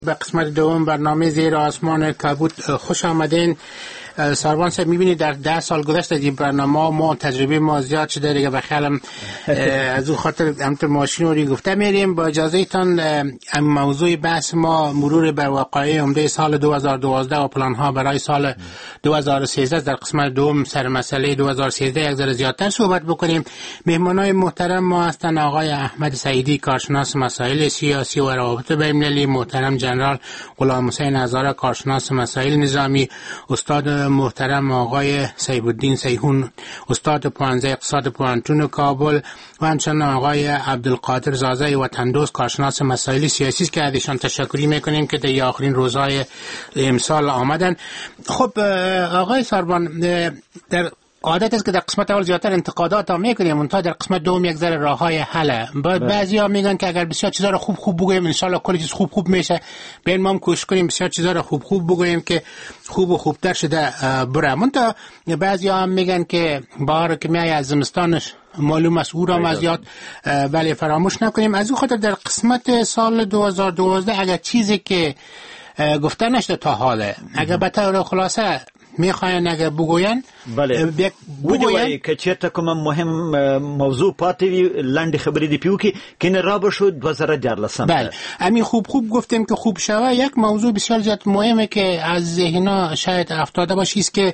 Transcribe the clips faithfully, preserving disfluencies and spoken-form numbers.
به قسمت دوم برنامه زیر آسمان کبود خوش آمدین. سروان صاحب، میبینید در ده سال گذشته از این برنامه ما تجربه ما زیاد شده دیگه، بخیالم از اون خاطر همطور ماشین رو گفته میریم. با اجازه ایتان موضوع بحث ما مرور بر وقایع عمده سال دو هزار و دوازده و پلان ها برای سال دو هزار و سیزده. در قسمت دوم سر مسئله دو هزار و سیزده یک ذره زیادتر صحبت بکنیم. مهمانای محترم ما هستند آقای احمد سعیدی، کارشناس مسائل سیاسی و روابط بین‌المللی، محترم جنرال غلام حسین هزاره، کارشناس مسائل نظامی، استاد محترم آقای سیف الدین سیحون، استاد پوهنځی اقتصاد پوهنتون کابل، و همچنین آقای عبدالقادر زازه وطندوست، کارشناس مسائل سیاسی که ازشان تشکری میکنیم که در آخرین روزهای امسال آمدن. خب آقای سروان، در عادت است که در قسمت اول زیادتر انتقادات ها میکنیم، منتها در قسمت دوم یک ذره راههای حل. بعضی ها میگن که اگر بسیار چیزا رو خوب خوب بگوییم انشالله کلی چیز خوب خوب میشه. بیاین ما هم کوشش کنیم بسیار چیزا رو خوب خوب بگوییم که خوب و خوبتر شده بره. منتها بعضی ها هم میگن که بهار که میای از زمستانش معلوم است او را مزیات، ولی فراموش نکنیم. از اون خاطر در قسمت سال دو هزار و دوازده اگر چیزی که گفته نشده تا حاله، اگر به طور خلاصه میخواین اگر بگوین، بله بگوین که چیرته کوم مهم موضوع پاتې وي لاندې خبرې دی پیو کې کینه را بشو دو هزار و چهارده. بله همین خوب خوب گفتیم که خوب شوه. یک موضوع بسیار زیاد مهمه که از ذهنا شاید افتاده باشه است که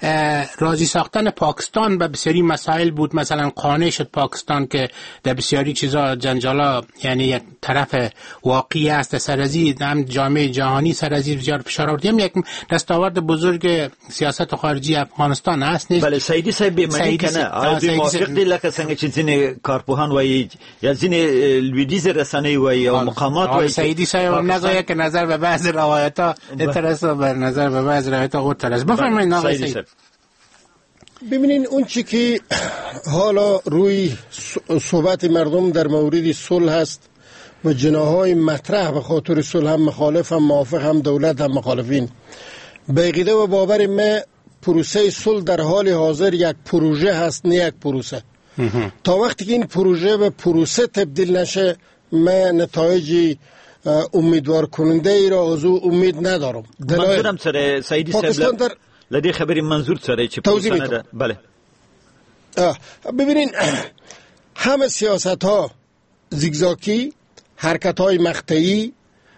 راضی ساختن پاکستان به بسیاری مسائل بود. مثلا قانع شد پاکستان که در بسیاری چیزا جنجالا، یعنی یک طرف واقعی است سرازی هم جامعه جهانی سرازی بسیار فشار آوردیم. یک دستاورد بزرگ سیاست خارجی افغانستان است نیست. بله سعیدی صاحب به معنی کنه آیا موافق دی لکه څنګه چې ځینې کارپوهان وایي یا ځینې لویدیز رسنۍ وایي یا مقامات وایي؟ سعیدی صاحب نگوید که نظر به بعض روایت‌ها اعتراض به نظر به بعض روایت‌ها اعتراض. بفرمایید آقای سعیدی. ببینین اون چی که حالا روی صحبت مردم در مورد صلح هست و جناح‌های مطرح به خاطر صلح، هم مخالف هم موافق، هم دولت هم مخالفین، به عقیده و باور ما پروسه صلح در حال حاضر یک پروژه هست، نه یک پروسه. تا وقتی که این پروژه به پروسه تبدیل نشه ما نتایج امیدوار کننده ای را از او امید ندارم. منظورم سره سعیدی صاحب در لدی خبری منظور سره چه پروسه نده؟ بله ببینین همه سیاست ها زیگزاکی، حرکت های مقطعی،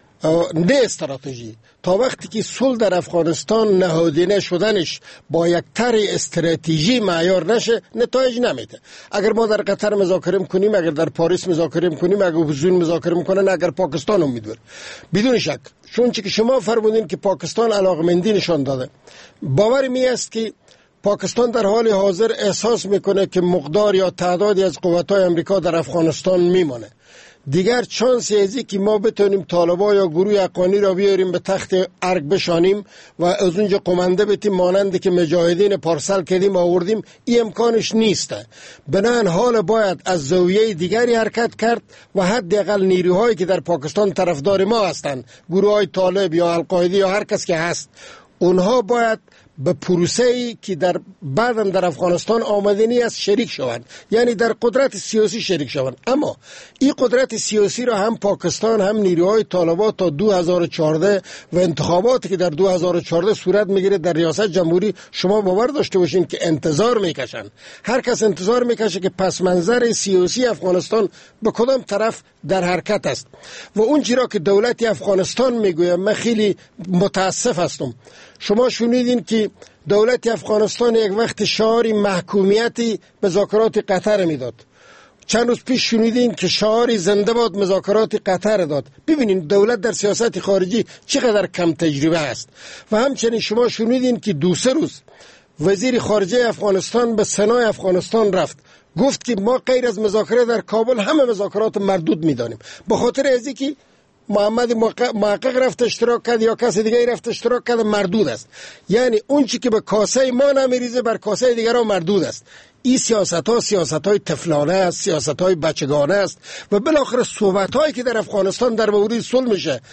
نه استراتژی. تا وقتی که صلح در افغانستان نهادینه شدنش با یک طرح استراتژی معیار نشه نتایج نمیده. اگر ما در قطر مذاکره کنیم، اگر در پاریس مذاکره کنیم، اگر اپوزیسیون مذاکره میکنن، اگر پاکستان امیدوار، بدون شک چون چی که شما فرمودین که پاکستان علاقمندی نشان داده، باور می است که پاکستان در حال حاضر احساس میکنه که مقدار یا تعدادی از قوت‌های امریکا در افغانستان میمونه. دیگر چانسی ازی که ما بتونیم طالبا یا گروه افغانی را بیاریم به تخت ارگ بشانیم و از اونجا قمنده بتیم مانند که مجاهدین پارسل کردیم آوردیم، این امکانش نیسته. بنابراین حال باید از زاویه دیگری حرکت کرد و حداقل نیروهایی که در پاکستان طرفدار ما هستند، گروه های طالب یا القاعده یا هر کس که هست، اونها باید به پروسه‌ای که در بعدم در افغانستان آمدنی است شریک شوند، یعنی در قدرت سیاسی شریک شوند. اما این قدرت سیاسی را هم پاکستان هم نیروهای طالبان تا دو هزار و چهارده و انتخاباتی که در دو هزار و چهارده صورت میگیره در ریاست جمهوری، شما باور داشته باشین که انتظار میکشن. هر کس انتظار میکشه که پس منظر سیاسی افغانستان به کدام طرف در حرکت است. و اون چیزی که دولت افغانستان میگوید من خیلی متاسف هستم. شما شنیدین که دولت افغانستان یک وقت شعار محکومیتی مذاکرات قطر میداد. چند روز پیش شنیدین که شعار زنده باد مذاکرات قطر داد. ببینین دولت در سیاست خارجی چقدر کم تجربه است. و همچنین شما شنیدین که دو سه روز وزیر خارجه افغانستان به سنای افغانستان رفت، گفت که ما غیر از مذاکره در کابل همه مذاکرات مردود میدانیم، به خاطر ازی که محمد محقق رفت اشتراک کرد یا کسی دیگه رفت اشتراک کرد، مردود است. یعنی اون چی که به کاسه ما نمیریزه بر کاسه دیگران مردود است. این سیاست ها سیاست های طفلانه است، سیاست های بچگانه است. و بالاخره صحبت هایی که در افغانستان در مورد صلح میشه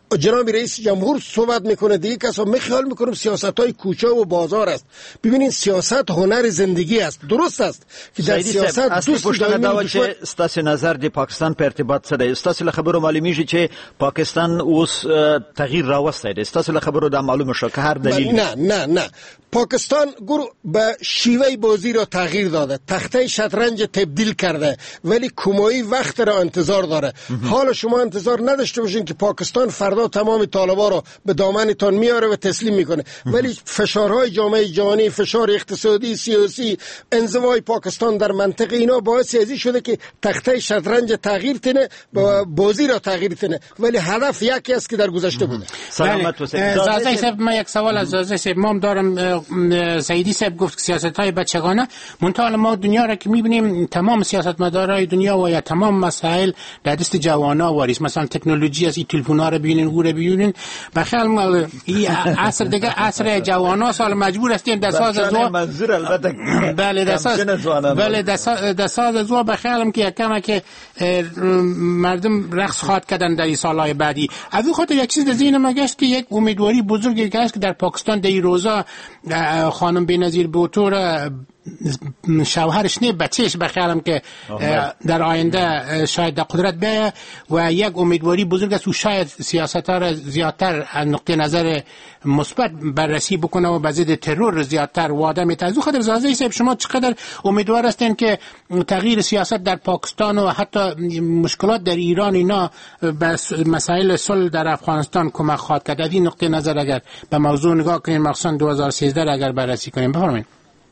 جناب رئیس جمهور صحبت میکنه، دیگه کسا می خیال میکنم سیاست های کوچه و بازار است. ببینید سیاست هنر زندگی است. درست است که در سیاست دوست پوښتنه دا چې ستاسو نظر د پاکستان په ارتباط څه دی؟ ستاسو له خبرو معلومیږي چې پاکستان اوس تغییر راوستی دی. ستاسو له خبرو دا معلومه شو که هر دلیل؟ نه نه نه پاکستان گرو به شیوه بازی را تغییر داده، تخته شطرنج تبدیل کرده، ولی کمایی وقت را انتظار داره. حالا شما انتظار نداشته باشین که پاکستان فردا تمام طالبا را به دامنتان میاره و تسلیم میکنه، ولی فشارهای جامعه جهانی، فشار اقتصادی، سیاسی، انزوای پاکستان در منطقه اینا باعث ازی شده که تخته شطرنج تغییر تنه، بازی را تغییر تنه، ولی هدف یکی است که در گذشته بوده. سلامت حسین. زازی صاحب من یک سوال از زازی صاحب مام دارم. سعیدی صاحب گفت سیاست‌های بچگانه، منتها ما دنیا را که می‌بینیم تمام سیاستمدارای دنیا و یا تمام مسائل در دست جوانا واریست. مثلا تکنولوژی از این تلفن‌ها رو ببینین، او رو ببینین، بخیال این عصر دیگه عصر جوانا سال مجبور هستیم در ساز زو منظور البته بله در ساز بله در ساز زو بخیالم که کما که مردم رقص خواد کردن در این سالهای بعدی. از اون خاطر یک چیز در ذهن ما گشت که یک امیدواری بزرگی هست که در پاکستان در این روزا خانم بینظیر بوتو را شوهرش نه بچهش بخیالم که در آینده شاید در قدرت بیاید و یک امیدواری بزرگ است و شاید سیاست ها را زیادتر از نقطه نظر مثبت بررسی بکنه و به ضد ترور زیادتر وعده میده. از خاطر زازی صاحب شما چقدر امیدوار هستین که تغییر سیاست در پاکستان و حتی مشکلات در ایران اینا به مسائل صلح در افغانستان کمک خواهد کرد؟ از این نقطه نظر اگر به موضوع نگاه کنیم مخصوصا دو هزار و سیزده اگر بررسی کنیم بفرمایید.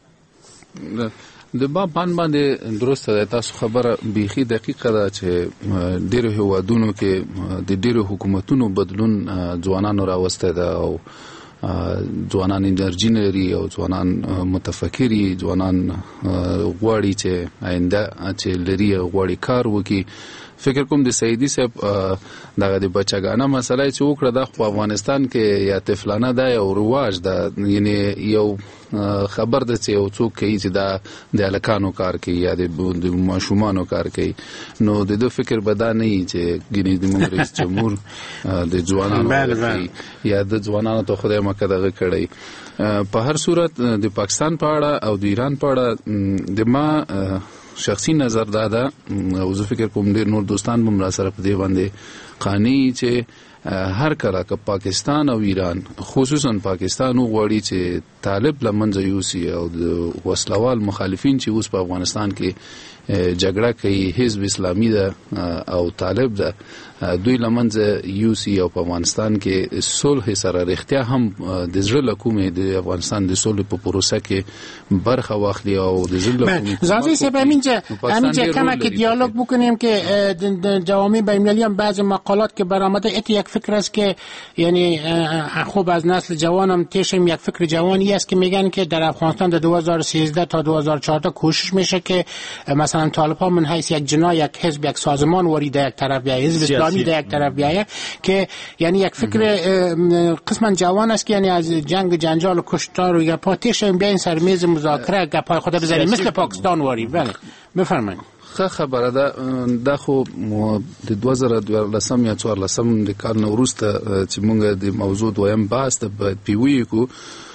د با پان باندې درسته ده، تاسو خبره بیخي دقیقه ده چې ډیرو هیوادونو کې د ډیرو حکومتونو بدلون ځوانانو راوسته ده او ځوانان انرژي لري او ځوانان متفکري، ځوانان غواړي چې آینده چې لري غواړي کار وکړي. فکر کوم د سعیدی صاحب دغه د بچګانه مسله چې وکړه د افغانستان کې یا طفلانه ده او رواج ده، یعنی یو خبر ده چې یو څوک کوي چې دا د الکانو کار کوي یا د ماشومانو کار کوي، نو د دو فکر بدا نه وي چې ګینې د موږ رئیس جمهور د ځوانانو یا د ځوانانو ته خدای مکه دغه کړی. په هر صورت د پاکستان په اړه او د ایران په اړه د ما شخصي نظر دا ده او زه فکر کوم ډېر نور دوستان هم را سره په دې باندې قانع چې هر کله که پاکستان او ایران خصوصا پاکستان وغواړي چې طالب لمنځه یوسي او د وسلوال مخالفین چې اوس په افغانستان کې جګړه کوي، حزب اسلامي ده او طالب ده، دوی لمنځه یوسي او په افغانستان کې صلح سره رښتیا هم د زړه له کومې د افغانستان د صلح په پروسه کې برخه واخلي او د زړه له کومې زازی صاحب همینجا همینجا کمک دیالوگ بکنیم که جوامع بین‌المللی هم بعضی مقالات که برآمده ات یک فکر است که یعنی خوب از نسل جوانم تیشم یک فکر جوانی است که میگن که در افغانستان در دو هزار و سیزده تا دو هزار و چهارده کوشش میشه که مثلا طالبان من حیث یک جناح یک حزب یک سازمان وارد یک طرف بیاید، حزب اسلامی در یک طرف بیاید که یعنی یک فکر قسما جوان است که یعنی از جنگ جنجال و کشتار و یا پاتیش بیاین سر میز مذاکره گپای خود بزنیم مثل پاکستان واری. بله بفرمایید. ښه خبره ده. دا خو د دوه زره دیارلسم یا څوارلسم د کال نه وروسته چې موږ د موضوع دویم بحث ته باید پیوي کو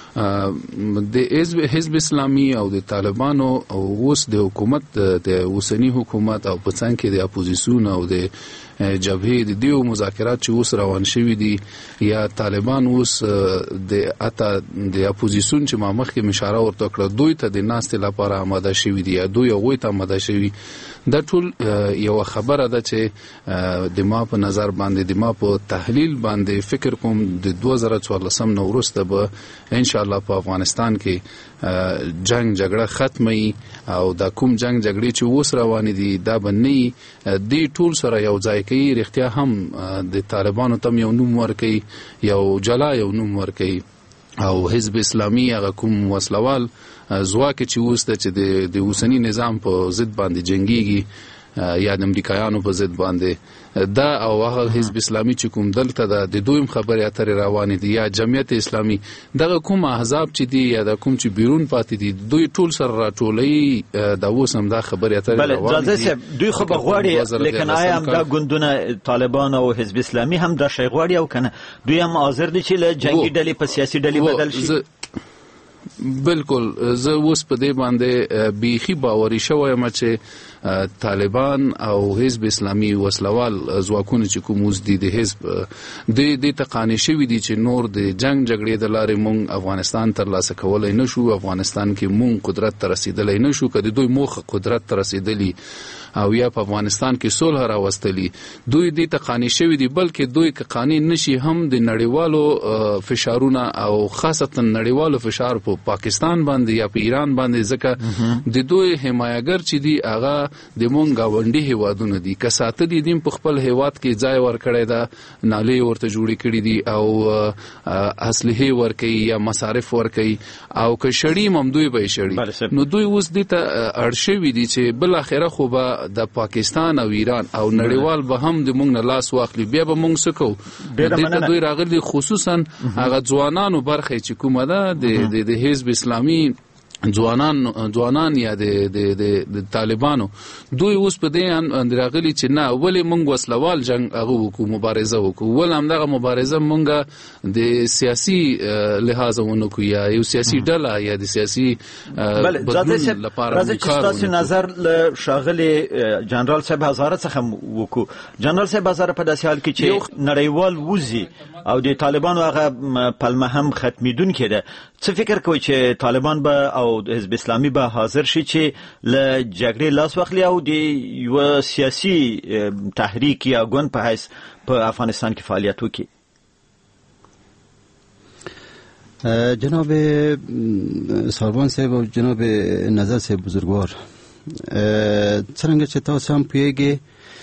د حزب اسلامي او د طالبانو او اوس د حکومت د اوسنی حکومت او په څنګ کې د اپوزیسیون او د جبهې د دیو مذاکرات چې اوس روان شوي دي یا طالبان اوس د اته د اپوزیسیون چې ما مخکې اشاره ورته کړه دوی ته د ناستې لپاره آماده شوي دي یا دوی هغوی ته آماده شوي. دا ټول یو خبره ده چې د ما په نظر باندې د ما په تحلیل باندې فکر کوم د دوه زره څوارلسم نه وروسته به ان شاء الله په افغانستان کې جنگ جګړه ختمي او دا کوم جنگ جګړې چې اوس روانې دي دا به نه دی ټول سره یو ځای کوي. رښتیا هم د طالبانو تم یو نوم ورکوي، یو جلا یو نوم ورکوي او حزب اسلامي هغه کوم وسلوال ځواک چې اوس د د اوسنی نظام په ضد باندې جنگيږي یا د امریکایانو په ضد باندې دا او هغه حزب اسلامي چې کوم دلته د دویم خبرې اترې روانې دي یا جمعیت اسلامي دغه کوم احزاب چې دي یا د کوم چې بیرون پاتې دي دوی ټول سره راټولي د اوس هم دا خبرې اترې روانې دي. بله دوی خو بغواړي لیکن آیا هم دا ګوندونه طالبان او حزب اسلامي هم دا شی غواړي او کنه دوی هم حاضر دي چې له جنگي ډلې په سیاسي ډلې بدل شي؟ بالکل زه اوس په دې باندې بیخي باوري شوم چې طالبان او حزب اسلامي وسلوال ځواکونه چې کوم اوس دي د حزب د د تقانی شوی دي چې نور د جنگ جګړې د لارې مونږ افغانستان تر لاسه کولای نشو، افغانستان کې مونږ قدرت ته رسیدلای نشو. کله دوی موخه قدرت ته رسیدلی او یا په افغانستان کې صلح راوستلی دوی د تقانی شوی دي، بلکې دوی که قانون نشي هم د نړیوالو فشارونه او خاصتا نړیوالو فشار په پاکستان باندې یا په ایران باندې ځکه د دوی حمایتګر چې دي هغه د مونږ غونډي هیوادونه دي که ساتلي دي په خپل هیواد کې ځای ورکړی دا نالې ورته جوړې کړې دي او اصلي ورکي یا مصارف ورکي او که شړی هم دوی به شړی. نو دوی اوس د ته ارشوي دي چې بل اخره خو به د پاکستان او ایران او نړیوال به هم د مونږ نه لاس واخلي بیا به مونږ سکو. د دوی راغلي خصوصا هغه ځوانانو برخه چې کومه ده د د حزب اسلامي ځوانان ځوانان یا د د د طالبانو دوی اوس په دې اندراغلي چې نه ولې مونږ وسلوال جنگ هغه وکړو مبارزه وکړو ول هم دغه مبارزه مونږه د سیاسي لحاظ ونکو یا یو سیاسي ډله یا د سیاسي بدلون لپاره راځي چې تاسو نظر له شاغلي جنرال صاحب هزاره څخه وکړو. جنرال صاحب هزاره په داسې حال کې چې نړیوال وزي او د طالبانو هغه پلمه هم ختمیدونکې ده، څه فکر کوي چې طالبان به او حزب اسلامي به حاضر شي چې له جګړې لاس واخلي او د یو سیاسي تحریک یا ګوند په حیث په افغانستان کې فعالیت وکړي؟ جناب ساربان صاحب او جناب نظر صاحب بزرگوار، څنګه چې تاسو هم پوهیږئ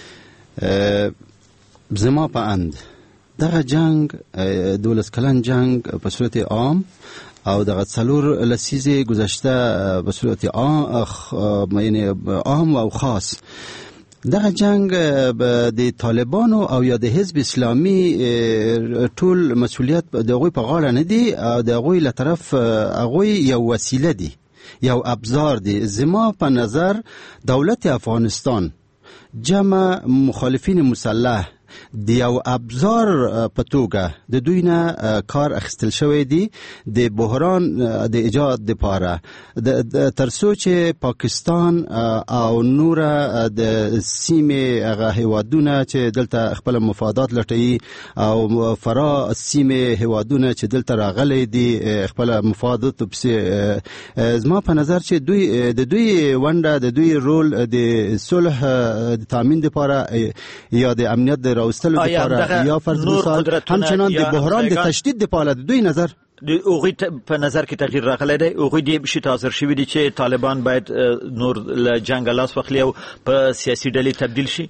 زما په اند دغه جنگ دولس کلن جنگ په صورت عام او دغه څلور لسیزه گذشته به صورت عام یعنی عام او خاص دغه جنگ د طالبانو او یا د حزب اسلامي ټول مسؤلیت د هغوی په غاړه نه دی او د هغوی له طرف هغوی یو وسیله دی، یو ابزار دی. زما په نظر دولت افغانستان جمع مخالفین مسلح د یو ابزار په توګه د دوی نه کار اخیستل شوی دی د بحران د ایجاد لپاره تر څو چې پاکستان او نور د سیمې هغه هیوادونه چې دلته خپل مفادات لټوي او فرا سیمې هیوادونه چې دلته راغلي دي خپل مفادات پسې زما په نظر چې دوی د دوی ونډه د دوی رول د صلح د تامین لپاره یا د امنیت راوستلو لپاره یا فرض مثال همچنان د بحران د تشدید لپاره د دوی نظر د اوغی په نظر کې تغییر راغلی دی. اوغی دی بشي حاضر شوی دی چې طالبان باید نور له جنگ لاس واخلي او په سیاسي ډلې تبدیل شي.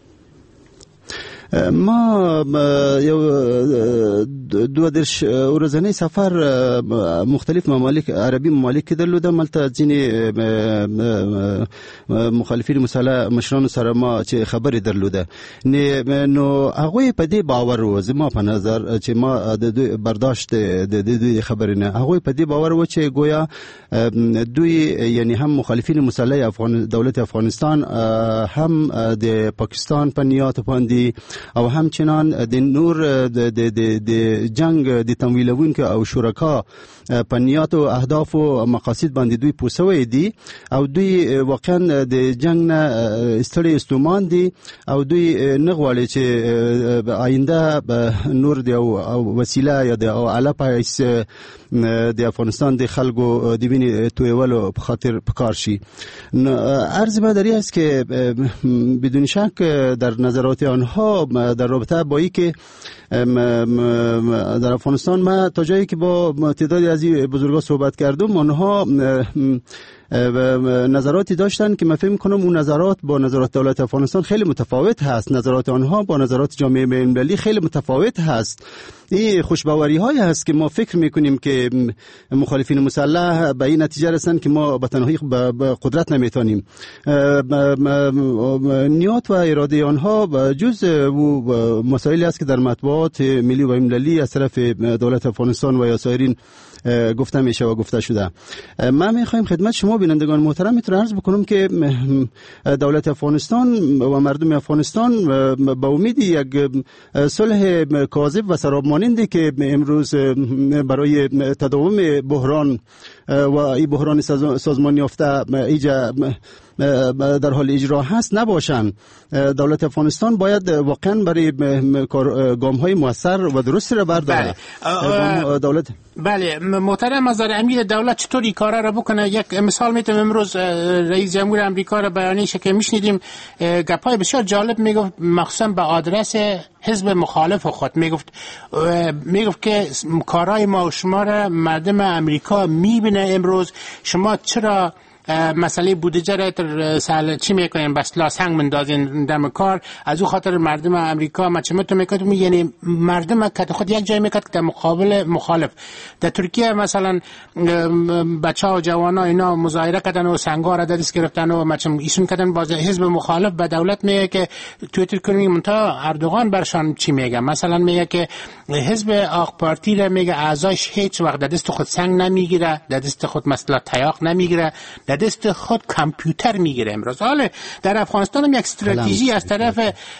ما یو دو درش ورځنی سفر مختلف ممالک عربي ممالک کې درلوده، ملته ځینې مخالفین مسله مشرانو سره ما چې خبرې درلوده نو هغوی په دې باور و زما په نظر چې ما د دوی برداشت د دوی خبرې نه هغوی په دې باور و چې گویا دوی یعنی هم مخالفین مسله افغان دولت افغانستان هم د پاکستان په نیات باندې او همچنان د نور د د د جنگ د تمویلونکو او شرکا په نیات او اهداف او مقاصد باندې دوی پوسوي دي او دوی واقعا د جنگ نه استړي استومان دي او دوی نه غواړي چې آینده نور دی او وسیله یا د اعلی پایس د افغانستان د خلکو د وینې تویولو په خاطر پکار شي. عرض ما داری است که بدون شک در نظرات آنها در رابطه با این که در افغانستان ما تا جایی که با تعدادی از این بزرگان صحبت کردم آنها نظراتی داشتن که من فکر می‌کنم اون نظرات با نظرات دولت افغانستان خیلی متفاوت هست، نظرات آنها با نظرات جامعه بین‌المللی خیلی متفاوت هست این خوشباوری های هست که ما فکر میکنیم که مخالفین مسلح به این نتیجه رسن که ما به تنهایی به قدرت نمیتونیم. نیات و اراده آنها جز مسائلی است که در مطبوعات ملی و مللی از طرف دولت افغانستان و یا سایرین گفته میشه و گفته شده. من میخوایم خدمت شما بینندگان محترم میتونم عرض بکنم که دولت افغانستان و مردم افغانستان با امید یک صلح کاذب و سراب مانندی که امروز برای تداوم بحران و این بحران سازمانی یافته ایجا در حال اجرا هست نباشند. دولت افغانستان باید واقعا برای گام های موثر و درستی را برداره. بله. دولت بله محترم از امیر دولت چطور این کارا را بکنه؟ یک مثال میتونم امروز رئیس جمهور امریکا را بیانیه‌ای که میشنیدیم گپای بسیار جالب میگفت، مخصوصا به آدرس حزب مخالف خود میگفت میگفت که کارهای ما و شما را مردم امریکا میبینه. امروز شما چرا مسئله بودجه را سال چی میکنین بس لاس هنگ مندازین دم کار؟ از او خاطر مردم امریکا مچمتو میکنه، یعنی مردم کت خود یک جای میکرد که در مقابل مخالف. در ترکیه مثلا بچه ها و جوان ها اینا مظاهره کردن و سنگا را دست گرفتن و مچم ایشون کردن. باز حزب مخالف به دولت میگه که توییتر کنیم منتها اردوغان برشان چی میگه؟ مثلا میگه که حزب آق پارتی را میگه اعضاش هیچ وقت دست خود سنگ نمیگیره، دست خود مثلا تیاق نمیگیره، دست خود کامپیوتر میگیره. امروز حالا در افغانستان هم یک استراتژی از طرف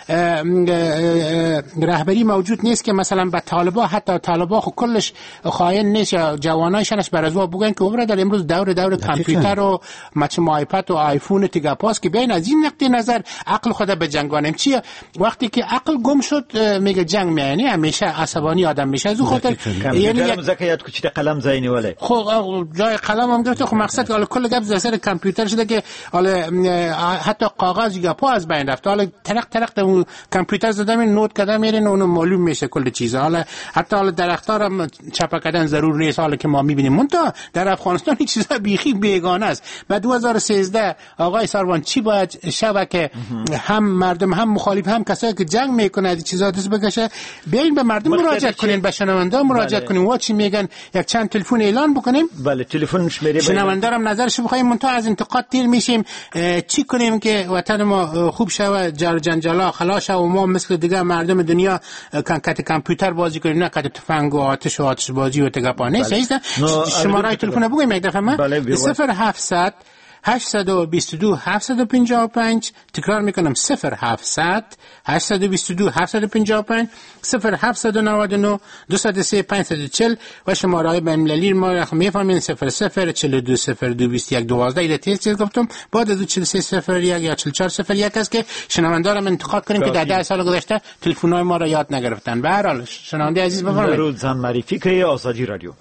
رهبری موجود نیست که مثلا به طالبا، حتی طالبا خود کلش خائن نیست یا جوانایشانش بر از وا بگن که عمر در امروز دور دور کامپیوتر و مچ آیپد و آیفون تیگا پاس که بیاین از این نقطه نظر عقل خود به جنگانیم. چیه وقتی که عقل گم شد میگه جنگ میانی همیشه عصبانی آدم میشه. از اون خاطر یعنی یک زکیات کوچه قلم زاینی ولی خب جای قلم هم گرفته. خب مقصد که کل گپ زسر کامپیوتر شده که حالا حتی کاغذ یا پا از بین رفته. حالا ترق ترق اون کامپیوتر زدم این نوت کردم میرین اون معلوم میشه کل چیزا. حالا حتی حالا درخت‌ها هم چپا کردن ضرور نیست حالا که ما میبینیم. منتها در افغانستان این چیزا بیخی بیگانه است. بعد دو هزار و سیزده آقای سروان چی باید شوه که هم مردم هم مخالف هم کسایی که جنگ میکنه از چیزا دست بکشه بیاین به مردم مراجعه کنین، به شنوندا مراجعه کنین و چی میگن یک چند تلفن اعلان بکنیم. بله تلفنش میره شنوندا هم نظرش بخوایم. منتها از انتقاد تیر میشیم. چی کنیم که وطن ما خوب شوه، جر جنجالا خلاص شه و ما مثل دیگه مردم دنیا کانکت کامپیوتر بازی کنیم، نه کت تفنگ و آتش و آتش بازی و تگپا نیست. شماره تلفن بگویم یک دفعه. من صفر هفتصد هشتصد و بیست و دو هفتصد و پنجاه و پنج تکرار میکنم صفر هفتصد هشتصد و بیست و دو هفتصد و پنجاه و پنج صفر هفتصد و نود و نه دویست و سه پانصد و چهل و شماره بین‌المللی ما را میفهمین صفر صفر چهل و دو صفر دو بیست و یک دوازده. ایده تیز تیز گفتم. بعد از چهل و سه صفر یک یا چهل و چهار صفر یک است که شنوندارم انتقاد کنیم که در ده سال گذشته تلفن‌های ما را یاد نگرفتن. به هر حال شنونده عزیز بفرمایید. درود زن معرفی که آزادی رادیو.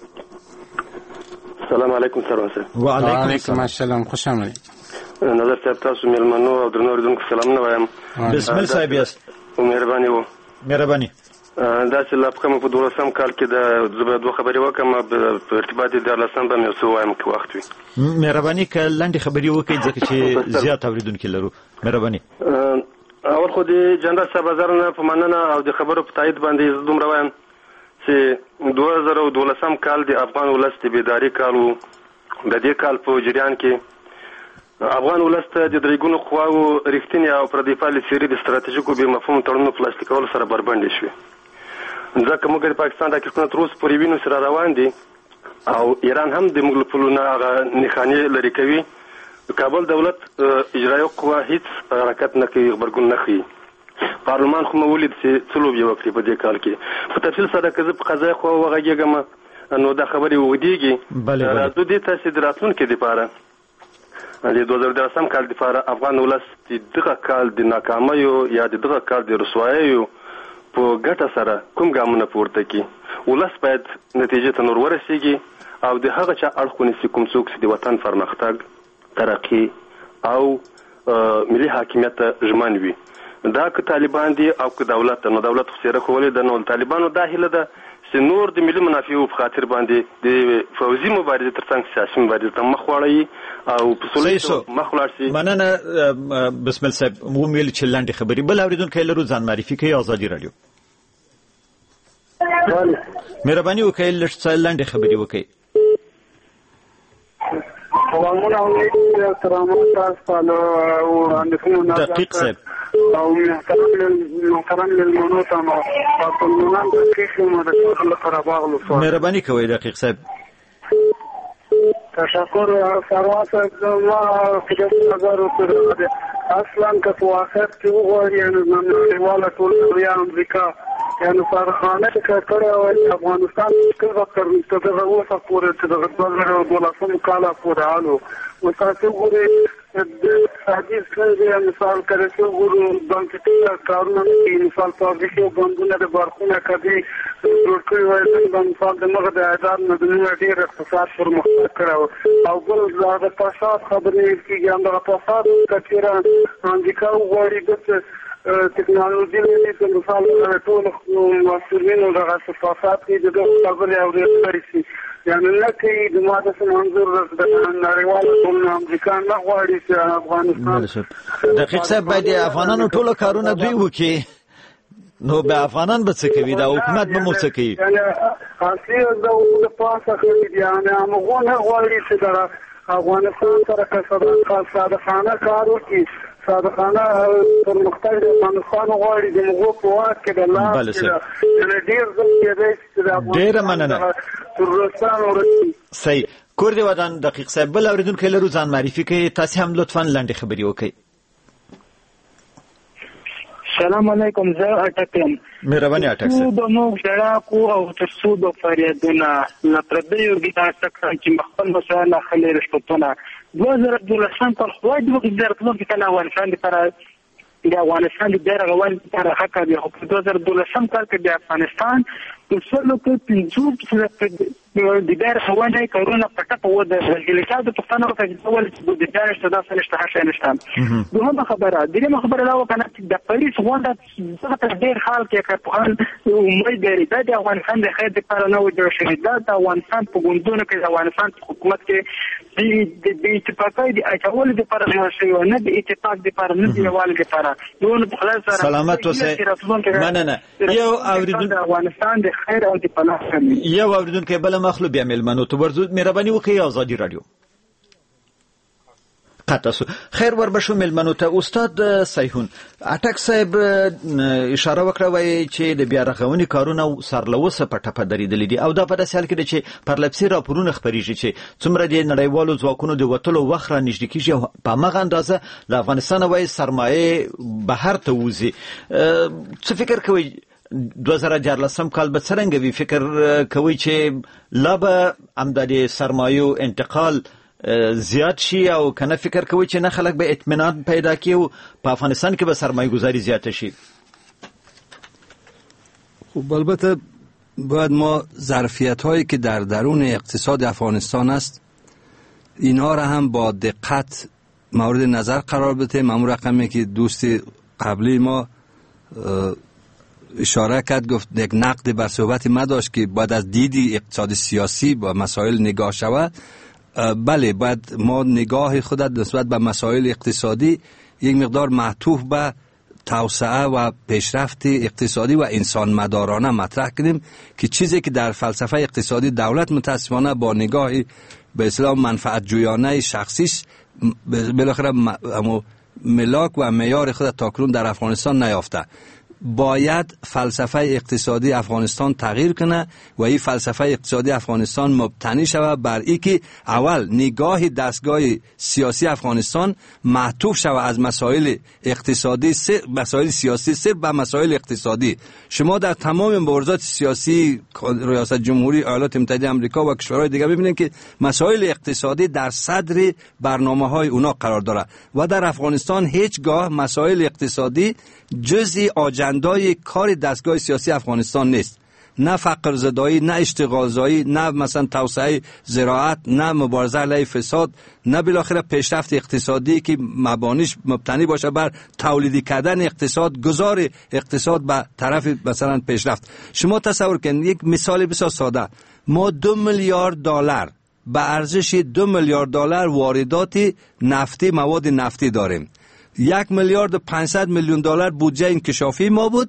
سلام علیکم سروان صاحب. و علیکم السلام. خوش آمدید. نظر صاحب تاسو ملمنو او درنو اوریدونکو سلام نه وایم. بسم الله صاحب است. مهرباني وو. مهرباني. دا چې لا کوم په دولسم کال کې د زبر دوه خبرې وکم په ارتباط د لسم به مې سو وایم کې وخت وي. مهرباني ک لاندې خبرې وکړئ ځکه چې زیات اوریدونکو لرو. مهرباني. اول خو د جنرال صاحب بازارونه په مننه او د خبرو په تایید باندې دومره وایم چې دوه هزار او دولسم کال د افغان ولس د بیداری کال وو. د دې کال په جریان کې افغان ولس ته د درېګونو قواو رښتینې او پردیفالي سیري د ستراتیژیکو بې مفهوم تړونونو په لاسلیک کولو سره بربنډې شوې. ځکه موږ د پاکستان د حقیقتونه تر اوسه پورې وینو سره روان دي او ایران هم د موږ له پلو نه هغه نښانې لرې کوي. د کابل دولت اجرایي قوه هیڅ حرکت نه کوي، غبرګون نه ښیي. پارلمان خو مو ولید چې څه لوبې وکړي په دې کال کې. په تفصیل سره که زه په قضایي قوه وغږېږم نو دا خبرې اوږدېږي. راځو دې ته چې د راتلونکي دپاره د دوه زره دولسم کال دپاره افغان ولس د دغه کال د ناکامیو یا د دغه کال د رسواییو په ګټه سره کوم ګامونه پورته کړي. ولس باید نتیجې ته نور ورسیږي او د هغه چا اړخ ونیسي کوم څوک چې د وطن پرمختګ، ترقي او ملي حاکمیت ته ژمن وي. دا که طالبان دي او که دولت نو دولت خو سیره خولې ده. نو طالبانو دا هیله ده چې نور د ملي منافعو په خاطر باندې د فوزي مبارزې ترڅنګ سیاسي مبارزې ته مخ واړوي او په سولې مخ ولاړ شي. مننه بسم الله صاحب. مو ویل چې لاندې خبرې بل اوریدونکو لرو ځان معرفي کوي. آزادي رادیو. مهرباني وکړئ لږ څه لنډې خبرې وکړئ. دقیق صاحب او محترم للمنو تمام فاطمه دقیق مدرسه لقرباغ لصور. مهرباني کوئ دقیق صاحب. تشکر سروان صاحب. ما فکر نظر وکړ اصلا که په واقع کې وګورئ نو نړیواله ټولنه امریکا یعنی سرخانه چې کړه او افغانستان کې وکړ چې دغه وسه پورې چې دغه دوه زره دولسم کال پورې حالو وساتو ګوري د حدیث کې مثال کړي چې ګورو بانک ته کارونه کې مثال په دې بندونه د بارخونه کوي جوړ کړی وای د مثال د مغه د اعداد نه د ډیر اقتصاد پر مخ کړو او بل د تاسو خبرې کې ګاند د تاسو کثیره امریکا وګوري د ټکنالوژي له مثال ټول مسؤلینو دغه صفات کې د خبرې او ریاضي شي یعنی لکه د ماده منظور د نړیوال ټولنه امریکا نه غواړي چې افغانستان. دقیق صاحب باید افغانانو ټول کارونه دوی وکړي نو به افغانان به څه کوي دا حکومت به مو څه کوي؟ یعنی اصلي د پاسه کوي یعنی موږ نه غواړي چې د افغانستان سره صادقانه کار وکړي صادقانه پرمختګ د افغانستان غواړي د موږ په واک کې د الله یعنی ډېر ځل کېدای چې د ډېره مننه ترستان ورسي. صحیح. کور دی ودان دقیق صاحب بل اوریدونکو لرو ځان معرفي کوي تاسو هم لطفا لنډې خبرې وکړئ. سلام علیکم زه اټکم. مهرباني اټک صاحب. د موږ ډراکو او ترسو د فریادونه لپردیو ګیتا څخه چې مخفل مسایل خلې رښتونه دوه زره دولسم کال خو د وګړي د رقم کې کله افغانستان لپاره د افغانستان د ډېر غوړ لپاره حق دی خو په دوه زره دولسم کال کې د افغانستان په څلو کې پنځه د ډېر غوړ کارونه پټه په ود غلطه د پښتنو په ډول د ډېر شته نشته هڅه نشته. دوه خبره درې خبره لا وکنه د پاریس غونډه څخه ډېر حال کې کارپوهان امید لري د افغانستان د خیر لپاره نو جوړ شوی دا د افغانستان په ګوندونو کې د افغانستان حکومت کې د اتفاقای د اچول لپاره جوړ شوی نه د اتفاق لپاره نه دی والي لپاره دوه په خلاص سره سلامت اوسه. مننه. یو اوریدونکو افغانستان د خیر او د پناه یو اوریدونکو بل مخلو بیا ملمنو تو ورزو مهرباني وکړئ آزادي رادیو قطعا خیر وربشو ملمنو ته استاد سیحون اټک صاحب اشاره وکړه وای چې د بیا رغونې کارونه سرلوسه په ټپه درېدلې دي او دا په داسې حال کې چې پرلپسې راپورونه خپریږي چې څومره د نړیوالو ځواکونو د وټلو وخت را نږدې کیږي په مغه اندازه د افغانستان وای سرمایه بهر ته وځي. څه فکر کوي دوه زره دیارلسم کال به څرنګه وي؟ فکر کوي چې لا به امدادي سرمایو انتقال زیات شي او کنه فکر کوي چې نه خلک به اطمینان پیدا کړي او په افغانستان کې به سرمایه گذاری زیات شي؟ خب البته باید ما ظرفیت هایی که در درون اقتصاد افغانستان است اینها را هم با دقت مورد نظر قرار بدیم. همون رقمی که دوست قبلی ما اشاره کرد گفت یک نقد بر صحبت ما داشت که باید از دیدی اقتصاد سیاسی با مسائل نگاه شود. بله باید ما نگاه خود نسبت به مسائل اقتصادی یک مقدار معطوف به توسعه و پیشرفت اقتصادی و انسان مدارانه مطرح کنیم که چیزی که در فلسفه اقتصادی دولت متاسفانه با نگاه به اصطلاح منفعت جویانه شخصیش بالاخره ملاک و معیار خود تاکنون در افغانستان نیافته. باید فلسفه اقتصادی افغانستان تغییر کنه و این فلسفه اقتصادی افغانستان مبتنی شود بر اینکه اول نگاه دستگاه سیاسی افغانستان معطوف شود از مسائل اقتصادی مسائل سیاسی صرف به مسائل اقتصادی. شما در تمام مبارزات سیاسی ریاست جمهوری ایالات متحده آمریکا و کشورهای دیگه ببینید که مسائل اقتصادی در صدر برنامه‌های اونا قرار داره و در افغانستان هیچگاه مسائل اقتصادی جزئی آجندای کار دستگاه سیاسی افغانستان نیست. نه فقر زدایی، نه اشتغال زایی، نه مثلا توسعه زراعت، نه مبارزه علیه فساد، نه بالاخره پیشرفت اقتصادی که مبانیش مبتنی باشه بر تولیدی کردن اقتصاد، گذار اقتصاد به طرف مثلا پیشرفت. شما تصور کنید یک مثال بسیار ساده، ما دو میلیارد دلار به ارزش دو میلیارد دلار واردات نفتی مواد نفتی داریم. یک میلیارد و پانصد میلیون دلار بودجه انکشافی ما بود،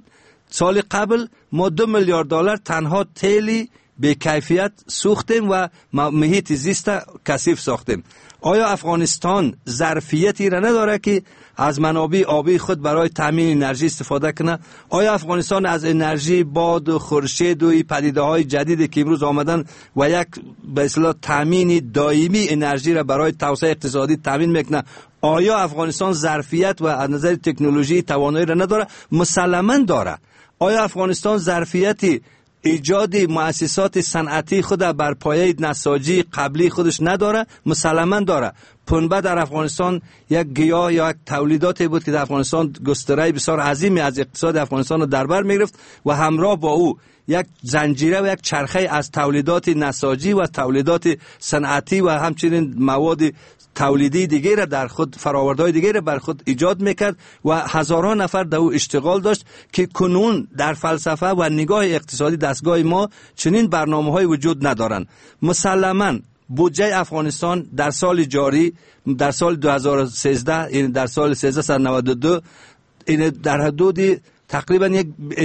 سال قبل ما دو میلیارد دلار تنها تیلی به کیفیت سوختیم و محیط زیست کثیف ساختیم. آیا افغانستان ظرفیتی را نداره که از منابع آبی خود برای تامین انرژی استفاده کنه؟ آیا افغانستان از انرژی باد و خورشید و این پدیده های جدیدی که امروز آمدن و یک به اصطلاح تامین دائمی انرژی را برای توسعه اقتصادی تامین میکنه، آیا افغانستان ظرفیت و از نظر تکنولوژی توانایی را نداره؟ مسلماً داره. آیا افغانستان ظرفیتی ایجاد مؤسسات صنعتی خود بر پایه نساجی قبلی خودش نداره؟ مسلماً داره. پنبه در افغانستان یک گیاه یا یک تولیداتی بود که در افغانستان گستره بسیار عظیمی از اقتصاد افغانستان رو در بر میگرفت و همراه با او یک زنجیره و یک چرخه از تولیدات نساجی و تولیدات صنعتی و همچنین مواد تولیدی دیگه را در خود فرآوردهای دیگه را بر خود ایجاد میکرد و هزاران نفر در او اشتغال داشت که کنون در فلسفه و نگاه اقتصادی دستگاه ما چنین برنامه‌های وجود ندارند. مسلماً بودجه افغانستان در سال جاری در سال دو هزار و سیزده این در سال سیزده نود و دو این در حدود تقریبا یک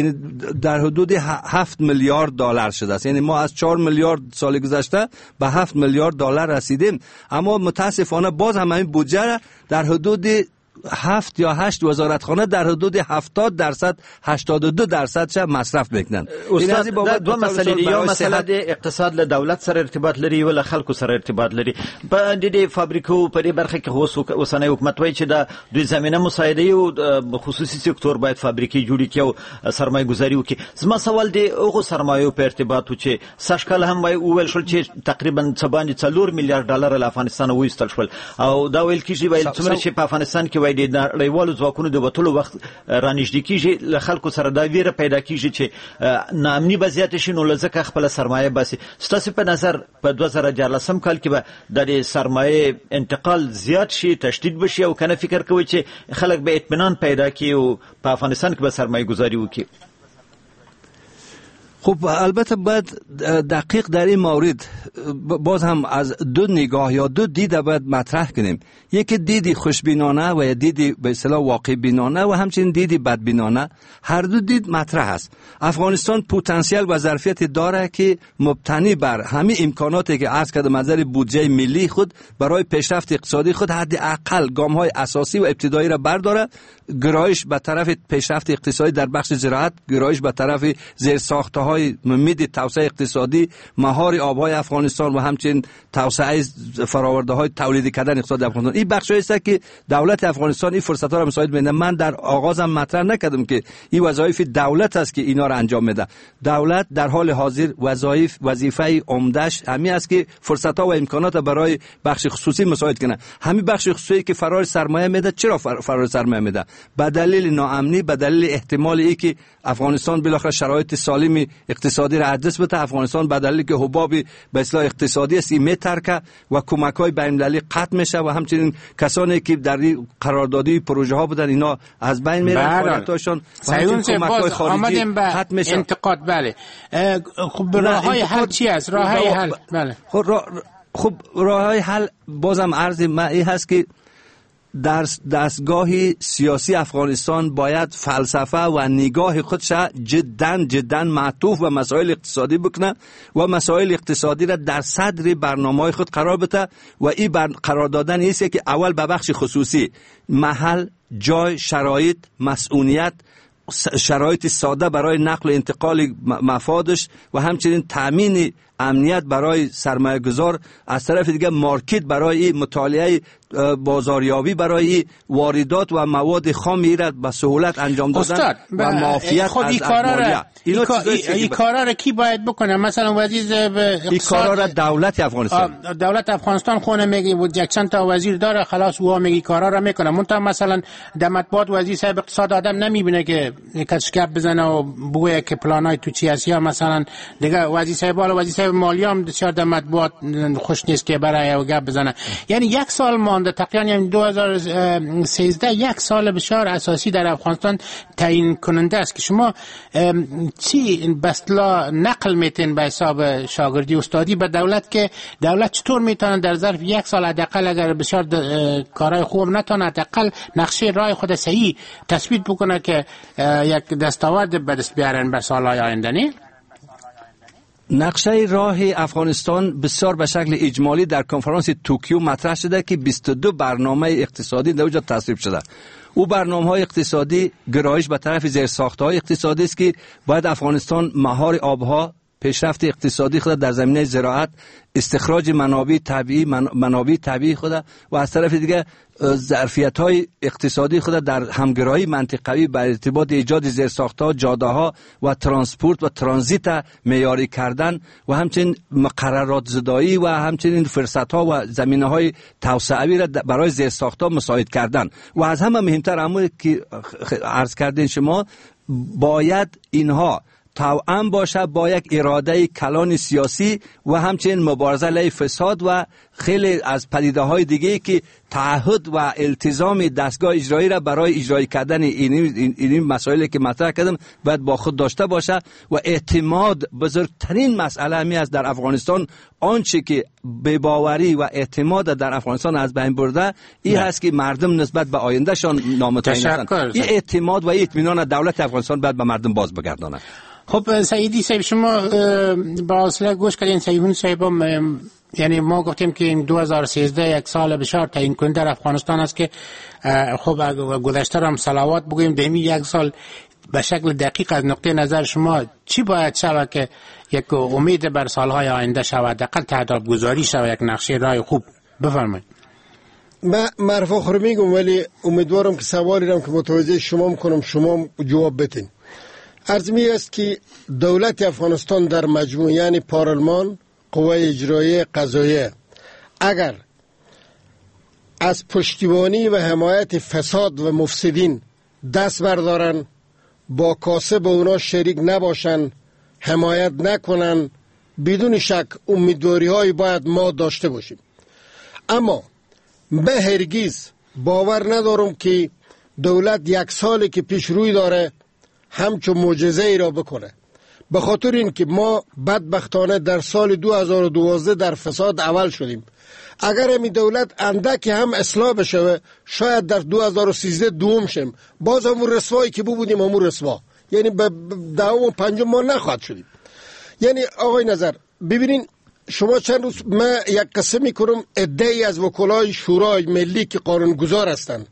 در حدود هفت میلیارد دلار شده است. یعنی ما از چهار میلیارد سال گذشته به هفت میلیارد دلار رسیدیم، اما متاسفانه باز هم این بودجه را در حدود هفت یا هشت وزارتخانه در حدود هفتاد درصد هشتاد و دو درصد مصرف میکنن. استاد دا دو مسئله دي، یو مسئله د اقتصاد له دولت سره ارتباط لري او له خلکو سره ارتباط لري. په دې فابریکو په دې برخه کې اوسنۍ حکومت وایي چې دا دوی زمينه مساعده او خصوصي سکتور باید فابریکې جوړې کړي او سرمایه گذاري وکړي. زما سوال دی هغه سرمایه په ارتباط و چې سشکل هم وایي او شول چې تقریبا څه څلور میلیارډ ډالر له افغانستان وایستل شول او دا ویل کیږي وایي څومره چې په افغانستان کې وایي د نړیوالو ځواکونو د وټولو وخت رانږدې کیږي له خلکو سره دا ویره پیدا کیږي چې ناامني وضعیت شي، نو لږه خپل سرمایه باسي. ستاسو په نظر په دوه زره دیارلسم کال کې به د سرمایه انتقال زیات شي، تشدید بشي او کنه فکر کوي چې خلک به اطمینان پیدا کړي او په افغانستان کې به سرمایه گذاری وکړي؟ خب البته باید دقیق در این مورد باز هم از دو نگاه یا دو دید باید مطرح کنیم. یکی دیدی خوشبینانه و یا دیدی به اصطلاح واقع بینانه و همچنین دیدی بدبینانه. هر دو دید مطرح است. افغانستان پتانسیل و ظرفیت داره که مبتنی بر همه امکاناتی که عرض کردم از نظر بودجه ملی خود برای پیشرفت اقتصادی خود حداقل گام‌های اساسی و ابتدایی را برداره. گرایش به طرف پیشرفت اقتصادی در بخش زراعت، گرایش به طرف زیرساخت‌های ممید توسعه اقتصادی، مهار آب‌های افغانستان و همچنین توسعه فرآورده‌های تولید کردن اقتصاد افغانستان. این بخشی است که دولت افغانستان این فرصت‌ها را مساعد می‌کنه. من در آغازم مطرح نکردم که این وظایف دولت است که اینا را انجام میده. دولت در حال حاضر وظایف وظیفه عمده‌اش همین است که فرصت‌ها و امکانات برای بخش خصوصی مساعد کنه. همین بخش خصوصی که فرار سرمایه میده، چرا فرار سرمایه میده؟ به دلیل ناامنی، به دلیل احتمال ای که افغانستان بالاخره شرایط سالمی اقتصادی را ادرس بده. افغانستان به دلیلی که حباب به اصلاح اقتصادی است میترکه و کمک‌های بین‌المللی قطع میشه و همچنین کسانی که در قراردادی پروژه ها بودن اینا از بین میرن، فعالیتاشون و همچنین کمک‌های خارجی قطع میشه. انتقاد بله. خب راه‌های حل چی است؟ راه‌های حل بله. خب خب راه‌های حل بازم عرض من این هست که در دستگاه سیاسی افغانستان باید فلسفه و نگاه خودش جدا جدا معطوف و مسائل اقتصادی بکنه و مسائل اقتصادی را در صدر برنامه‌های خود قرار بده و این قرار دادن ایست که اول به بخش خصوصی محل، جای، شرایط، مسئولیت، شرایط ساده برای نقل و انتقال مفادش و همچنین تامین امنیت برای سرمایه گذار، از طرف دیگه مارکت برای مطالعه بازاریابی برای واردات و مواد خام را به سهولت انجام دادن و معافیت خود از ادمالیه. این کارا را کی باید بکنه؟ مثلا وزیر اقتصاد، این کارا را دولت افغانستان دولت افغانستان خونه میگه و یک چند تا وزیر داره، خلاص او میگه کارا را میکنه. منتها مثلا در مطبوعات وزیر صاحب اقتصاد آدم نمیبینه که کشکپ بزنه و بگه که پلانای تو چی است، یا مثلا دیگه وزیر صاحب بالا وزیر صاحب مالیه هم بسیار در مطبوعات خوش نیست که برای او گپ بزنه. یعنی یک سال ما خوانده تقریبا یعنی دو هزار و سیزده یک سال بسیار اساسی در افغانستان تعیین کننده است که شما چی به اصطلاح نقل میتین به حساب شاگردی استادی به دولت که دولت چطور میتونه در ظرف یک سال حداقل اگر بسیار کارهای خوب نتونه حداقل نقشه راه خود صحیح تثبیت بکنه که یک دستاورد به دست بیارن به سالهای آینده؟ نه نقشه راه افغانستان بسیار به شکل اجمالی در کنفرانس توکیو مطرح شده که بیست و دو برنامه اقتصادی در اونجا تصویب شده. او برنامه‌های اقتصادی گرایش به طرف زیرساخت‌های اقتصادی است که باید افغانستان مهار آبها، پیشرفت اقتصادی خود در زمینه زراعت، استخراج منابع طبیعی منابع طبیعی خود و از طرف دیگه ظرفیت‌های اقتصادی خود در همگرایی منطقوی بر ارتباط ایجاد زیرساخت‌ها، جاده‌ها و ترانسپورت و ترانزیت معیاری کردن و همچنین مقررات زدایی و همچنین فرصت‌ها و زمینه‌های توسعوی را برای زیرساخت‌ها مساعد کردن و از همه مهمتر امری که عرض کردین شما باید اینها توأم باشه با یک اراده کلان سیاسی و همچنین مبارزه علیه فساد و خیلی از پدیده‌های دیگه که تعهد و التزام دستگاه اجرایی را برای اجرای کردن این این مسائلی که مطرح کردم باید با خود داشته باشه و اعتماد بزرگترین مسئله می است در افغانستان. آنچه که بی‌باوری و اعتماد در افغانستان از بین برده این هست که مردم نسبت به آیندهشان نامطمئن هستند. این اعتماد و اطمینان دولت افغانستان باید به مردم باز بگرداند. خب سعیدی صاحب شما با اصلا گوش کردین سعیدون صاحب یعنی ما گفتیم که این دو هزار و سیزده یک سال بسیار تعیین کننده در افغانستان است که خب گذشته هم صلوات بگوییم دمی یک سال به شکل دقیق از نقطه نظر شما چی باید شود که یک امید بر سالهای آینده شود دقیق تعداد گذاری شود یک نقشه راه خوب؟ بفرمایید. من مرفا خور میگم ولی امیدوارم که سوالی رم که متوجه شما میکنم شما جواب بتین. عرض می است که دولت افغانستان در مجموع یعنی پارلمان، قوه اجرایی، قضاییه اگر از پشتیبانی و حمایت فساد و مفسدین دست بردارن، با کاسب اونا شریک نباشن، حمایت نکنن، بدون شک امیدواری های باید ما داشته باشیم. اما به هرگز باور ندارم که دولت یک سالی که پیش روی داره همچون معجزه ای را بکنه، به خاطر این که ما بدبختانه در سال دو هزار و دوازده در فساد اول شدیم. اگر همی دولت اندکی هم اصلاح بشه شاید در دو هزار و سیزده دوم شیم، باز همون رسوایی که بودیم همون رسوا، یعنی به دوم و پنجم ما نخواهد شدیم. یعنی آقای نظر ببینین شما چند روز من یک قسم میکنم عده‌ای از وکلای شورای ملی که قانونگذار هستند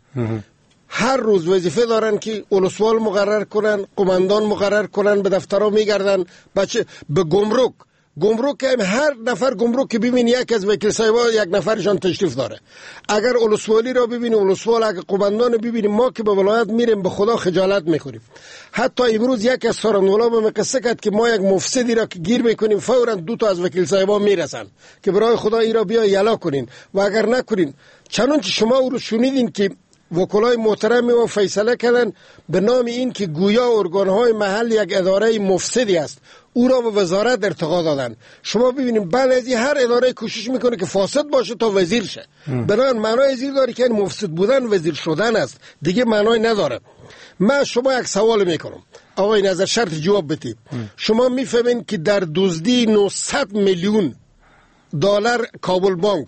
هر روز وظیفه دارن که اولسوال مقرر کنن، قماندان مقرر کنن، به دفترها میگردن، بچه به گمرک گمرک هم هر نفر گمرک که ببین یک از وکیل صاحبا یک نفرشان تشریف داره. اگر اولسوالی را ببینیم اولسوال، اگر قماندان ببینیم، ما که به ولایت میریم به خدا خجالت میخوریم. حتی امروز یک از سارندولا به قصه کرد که ما یک مفسدی را که گیر میکنیم فوراً دو تا از وکیل صاحبا میرسن که برای خدا ای را بیا یلا کنین و اگر نکنین چنانچه شما او رو شنیدین که وکلای محترم و فیصله کردن به نام این که گویا ارگانهای محل یک اداره مفسدی است او را به وزارت ارتقا دادن. شما ببینید بله هر اداره کوشش میکنه که فاسد باشه تا وزیر شه، بنابراین معنای وزیر داره که این مفسد بودن وزیر شدن است، دیگه معنای نداره. من شما یک سوال میکنم آقای نظر شرط جواب بدید. شما میفهمین که در دزدی نهصد میلیون دلار کابل بانک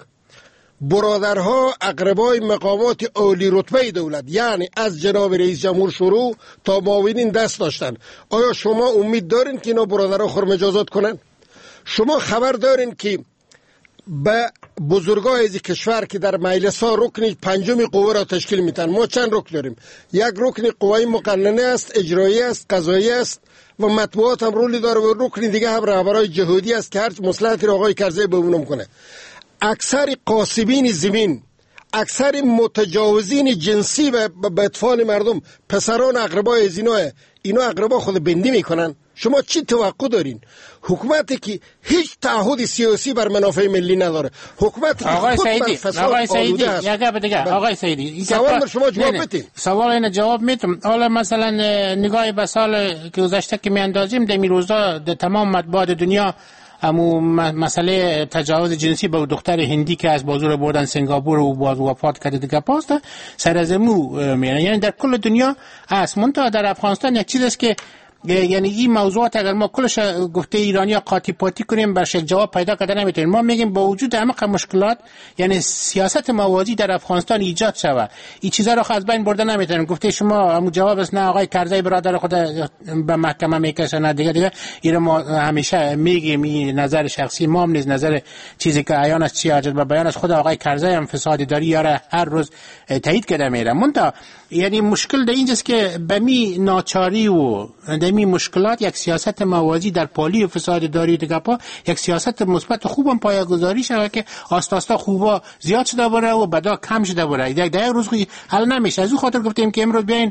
برادرها اقربای مقامات عالی رتبه دولت یعنی از جناب رئیس جمهور شروع تا معاونین دست داشتن، آیا شما امید دارین که اینا برادرها خرمجازات کنن؟ شما خبر دارین که به بزرگای از کشور که در مجلس ها رکن پنجمی قوه را تشکیل میتن، ما چند رکن داریم؟ یک رکن قوه مقننه است، اجرایی است، قضایی است و مطبوعات هم رولی داره و رکن دیگه هم رهبرای جهودی است که هر مصلحتی را آقای کرزی بهونم کنه. اکثر قاسبین زمین، اکثر متجاوزین جنسی به اطفال مردم پسران اقربای از اینا اینا اقربا خود بندی میکنن. شما چی توقع دارین؟ حکومتی که هیچ تعهد سیاسی بر منافع ملی نداره، حکومتی که آقای خود سعیدی، بر فساد آقای سعیدی آلوده است. دیگه آقای سعیدی سوال بر شما جواب بدین. سوال اینه جواب میتم. حالا مثلا نگاه به سال که گذشته که میاندازیم در این روزا در تمام مطبوعات دنیا امو مسئله تجاوز جنسی به دختر هندی که از بازور بردن سنگاپور و باز وفات کرده دیگه پاست سر از مو میانه، یعنی در کل دنیا هست. منتها در افغانستان یک چیز است که یعنی این موضوعات اگر ما کلش گفته ایرانیا قاطی پاتی کنیم برش یک جواب پیدا کردن نمیتونیم. ما میگیم با وجود همه مشکلات یعنی سیاست موازی در افغانستان ایجاد شود، این چیزا رو از بین برده نمیتونیم. گفته شما همون جواب است نه آقای کرزی برادر خود به محکمه میکشه نه دیگه دیگه این ما همیشه میگیم، این نظر شخصی ما هم نیست، نظر چیزی که عیان است چی حاجت به بیان است. خود آقای کرزی هم فساد داری یاره هر روز تایید کرده میره. منتها یعنی مشکل در اینجاست که به می ناچاری و دمی مشکلات یک سیاست موازی در پالی و فساد داری دیگه پا یک سیاست مثبت خوبم پایه‌گذاری شود که آستا آستا خوبا زیاد شده بره و بدا کم شده بره. یک ده روز حل نمیشه. از اون خاطر گفتیم که امروز بیاین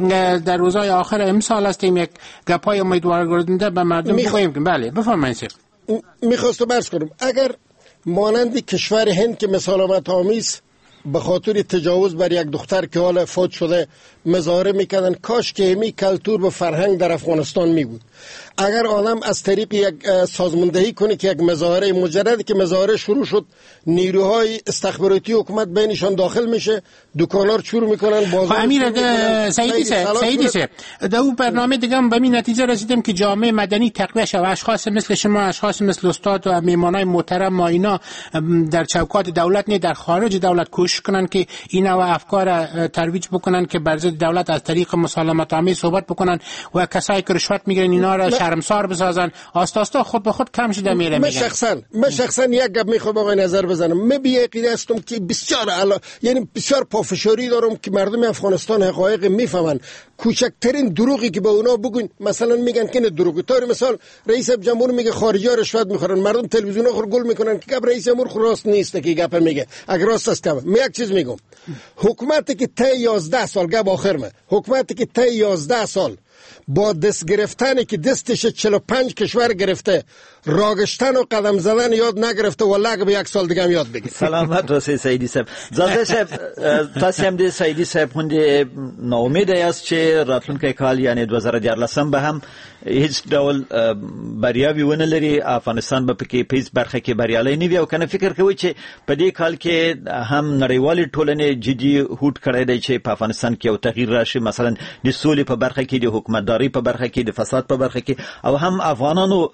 در روزهای آخر امسال هستیم یک گپای امیدوارگردنده به مردم بگوییم. بله بفرمایید. میخواستم عرض کنم اگر مانند کشور هند که مسالمت آمیز به خاطر تجاوز بر یک دختر که حالا فوت شده مظاهره میکردن، کاش که می کلتور و فرهنگ در افغانستان می بود. اگر آدم از طریق یک سازماندهی کنه که یک مظاهره مجرد که مظاهره شروع شد نیروهای استخباراتی حکومت بینشان داخل میشه، دکانا رو چور میکنن، بازار امیر سعیدی سه سعیدی سه در اون برنامه دیگه هم به این نتیجه رسیدیم که جامعه مدنی تقویت شود. اشخاص مثل شما، اشخاص مثل استاد و میمانای محترم ما اینا در چوکات دولت نه در خارج دولت کوشش کنن که اینا و افکار ترویج بکنن که بر ضد دولت از طریق مسالمت آمیز صحبت بکنن و کسایی که رشوت میگیرن اینا را شرمسار بسازن. آستا آستا خود به خود کم شده میره. من شخصا من شخصا یک گپ میخوام آقای نظر بزنم. من بی عقیده هستم که بسیار علا... یعنی بسیار پافشاری دارم که مردم افغانستان حقایق میفهمن. کوچکترین دروغی که به اونا بگن مثلا میگن که نه دروغ. طور مثال رئیس جمهور میگه خارجی ها رشوت میخورن، مردم تلویزیون ها گل میکنن که گپ رئیس جمهور راست نیست که گپ میگه. اگر راست است که من یک چیز میگم، حکومتی که تا یازده سال گپ آخر من حکومتی که تا یازده سال با دست گرفتن که دستش چهل و پنج کشور گرفته، راگشتن و قدم زدن یاد نگرفته، والله به یک سال دیگه هم یاد بگیره. سلامت راستی سعیدی صاحب. زاده صاحب تاسو هم د سعیدی صاحب باندې ناامید یاست چې راتلونکی کال یعنی دو هزار و دیارلسم به هم هیڅ ډول بریاوي ونه لري، افغانستان به پکې په هیڅ برخه کې بریالی نه وي، او کنه فکر کوي چې په دې کال کې هم نړیوالې ټولنې جدي هوډ کړی دی چې په افغانستان کې یو تغییر راشي، مثلا د سولې په برخه کې، د حکومتداري په برخه کې، د فساد په برخه کې، او هم افغانانو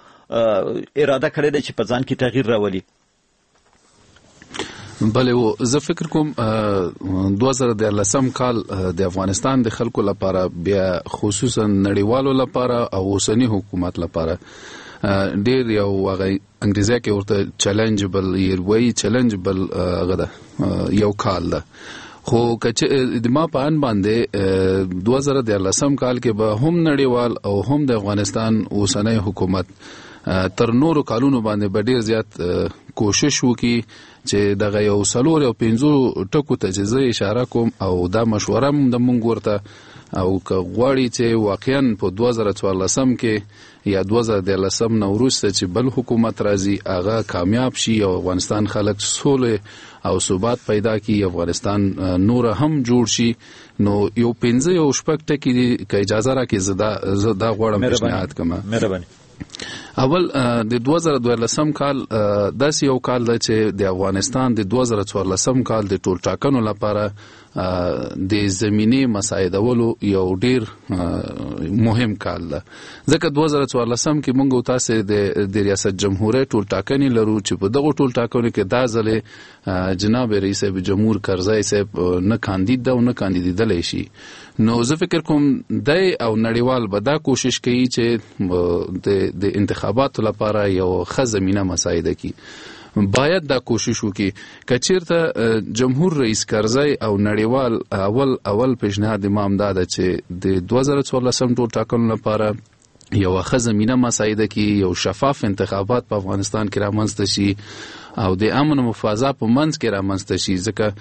اراده کړی دی چې په ځان کې تغییر راولي. بله و زه فکر کوم دو هزار و دیارلسم کال د افغانستان د خلکو لپاره بیا خصوصا نړیوالو لپاره او اوسنی حکومت لپاره ډیر یو هغه انګریزي کې ورته چیلنجبل یې وایي، چیلنجبل غده یو کال ده. خو کچ د ما په ان باندې دو هزار و دیارلسم کال کې به هم نړیوال او هم د افغانستان اوسنی حکومت تر نورو کالونو باندې به ډیر زیات کوشش وکړي چې دغه یو څلور او پنځو ټکو ته چې زه اشاره کوم او دا مشوره هم د مونږ ورته او که غواړي چې واقعا په دو هزار و څوارلسم کې یا دو هزار و دیارلسم نه وروسته چې بل حکومت راځي هغه کامیاب شي او افغانستان خلک سوله او ثبات پیدا کړي، افغانستان نور هم جوړ شي، نو یو پنځه یو شپږ ټکي که اجازه راکړي زه دا غواړم پیشنهاد کوم. مهرباني. اول د دوه زره دیارلسم کال داسې یو کال دی چې د افغانستان د دوه زره څوارلسم کال د ټول ټاکنو لپاره د زمینی مساعدولو یو ډیر مهم کال ده، ځکه دوه زره څوارلسم کې موږ تاسو د ریاست جمهوریت ټول ټاکنې لرو چې په دغه ټول ټاکنو کې دا ځله جناب رئیس جمهور کرزی صاحب نه کاندید ده او نه کاندیدېدلی شي. نو زه فکر کوم دی او نړیوال به دا کوشش کوي چې د د انتخاباتو لپاره یو ښه زمینه مساعده کړي. باید دا کوشش وکړي که چیرته جمهور رئیس کرزی او نړیوال اول اول پیشنهاد امام دا ده چې د دوه زره څوارلسم ټول ټاکنو لپاره یو ښه زمینه مساعده کړي، یو شفاف انتخابات په افغانستان کې رامنځته شي او د امن او فضا په منځ کې رامنځته شي،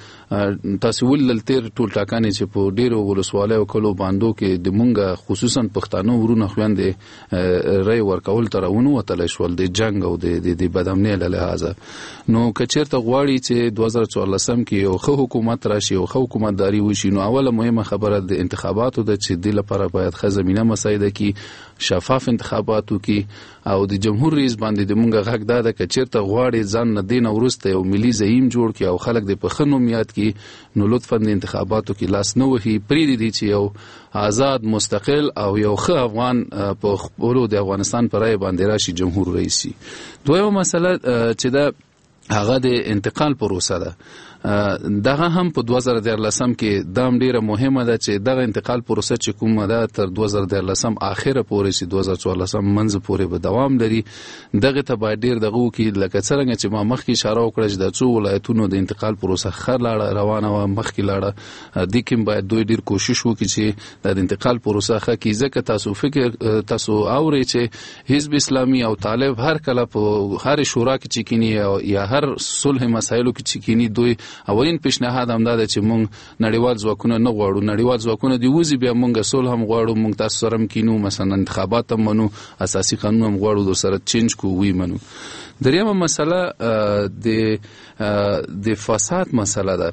ځکه تاسو ولل تیر ټول ټاکنې چې په ډیرو ولسوالیو کلو باندې کې د مونږه خصوصا پښتانه ورونه خويندې رای ورکول ترونه وتل شول د جنگ او د د بدامنۍ له لحاظه. نو کچیرته غواړي چې دوه زره څوارلسم کې یو ښه حکومت راشي او ښه حکومتداري وشي، نو اوله مهمه خبره د انتخاباتو د چې د لپاره باید ښه زمینه مساعده کړي شفاف انتخاباتو کې او د جمهور رئیس باندې د مونږه غږ دا ده چې چیرته غواړي ځان نه دین ورسته یو ملي زعیم جوړ کړي او خلک د پخنوم یاد کړي نو لطفا د انتخاباتو کې لاس نه وهي پریږدي دي چې یو آزاد مستقل او یو ښه افغان په خپلو د افغانستان پر رای باندې راشي جمهور رئیس. دویمه مسله چې دا هغه د انتقال پروسه ده دغه هم په دوه زره دیارلسم کې دا هم ډیره مهمه ده چې دغه انتقال پروسه چې کومه ده تر دوه زره دیارلسم اخره پورې چې دوه زره څوارلسم منځ پورې به دوام لري. دغه ته باید ډیر دغه وکړي لکه څرنګه چې ما مخکې اشاره وکړه چې د څو ولایتونو د انتقال پروسه ښه لاړه روانه وه مخکې لاړه دې کې باید دوی ډیر کوشش وکړي چې د انتقال پروسه ښه کړي ځکه تاسو فکر تاسو اورئ چې حزب اسلامي او طالب هر کله په هر شورا کې چې کینی یا هر صلح مسایلو کې چې کینی دوی اولین پیشنهاد هم دا ده چې مونږ نړیوال ځواکونه نه غواړو نړیوال ځواکونه دی وزي بیا مونږ صلح هم غواړو مونږ تاسو سره هم کینو مثلا انتخابات هم منو اساسي قانون هم غواړو در سره چینج کو وی منو. دریمه مسله د د فساد مسله ده.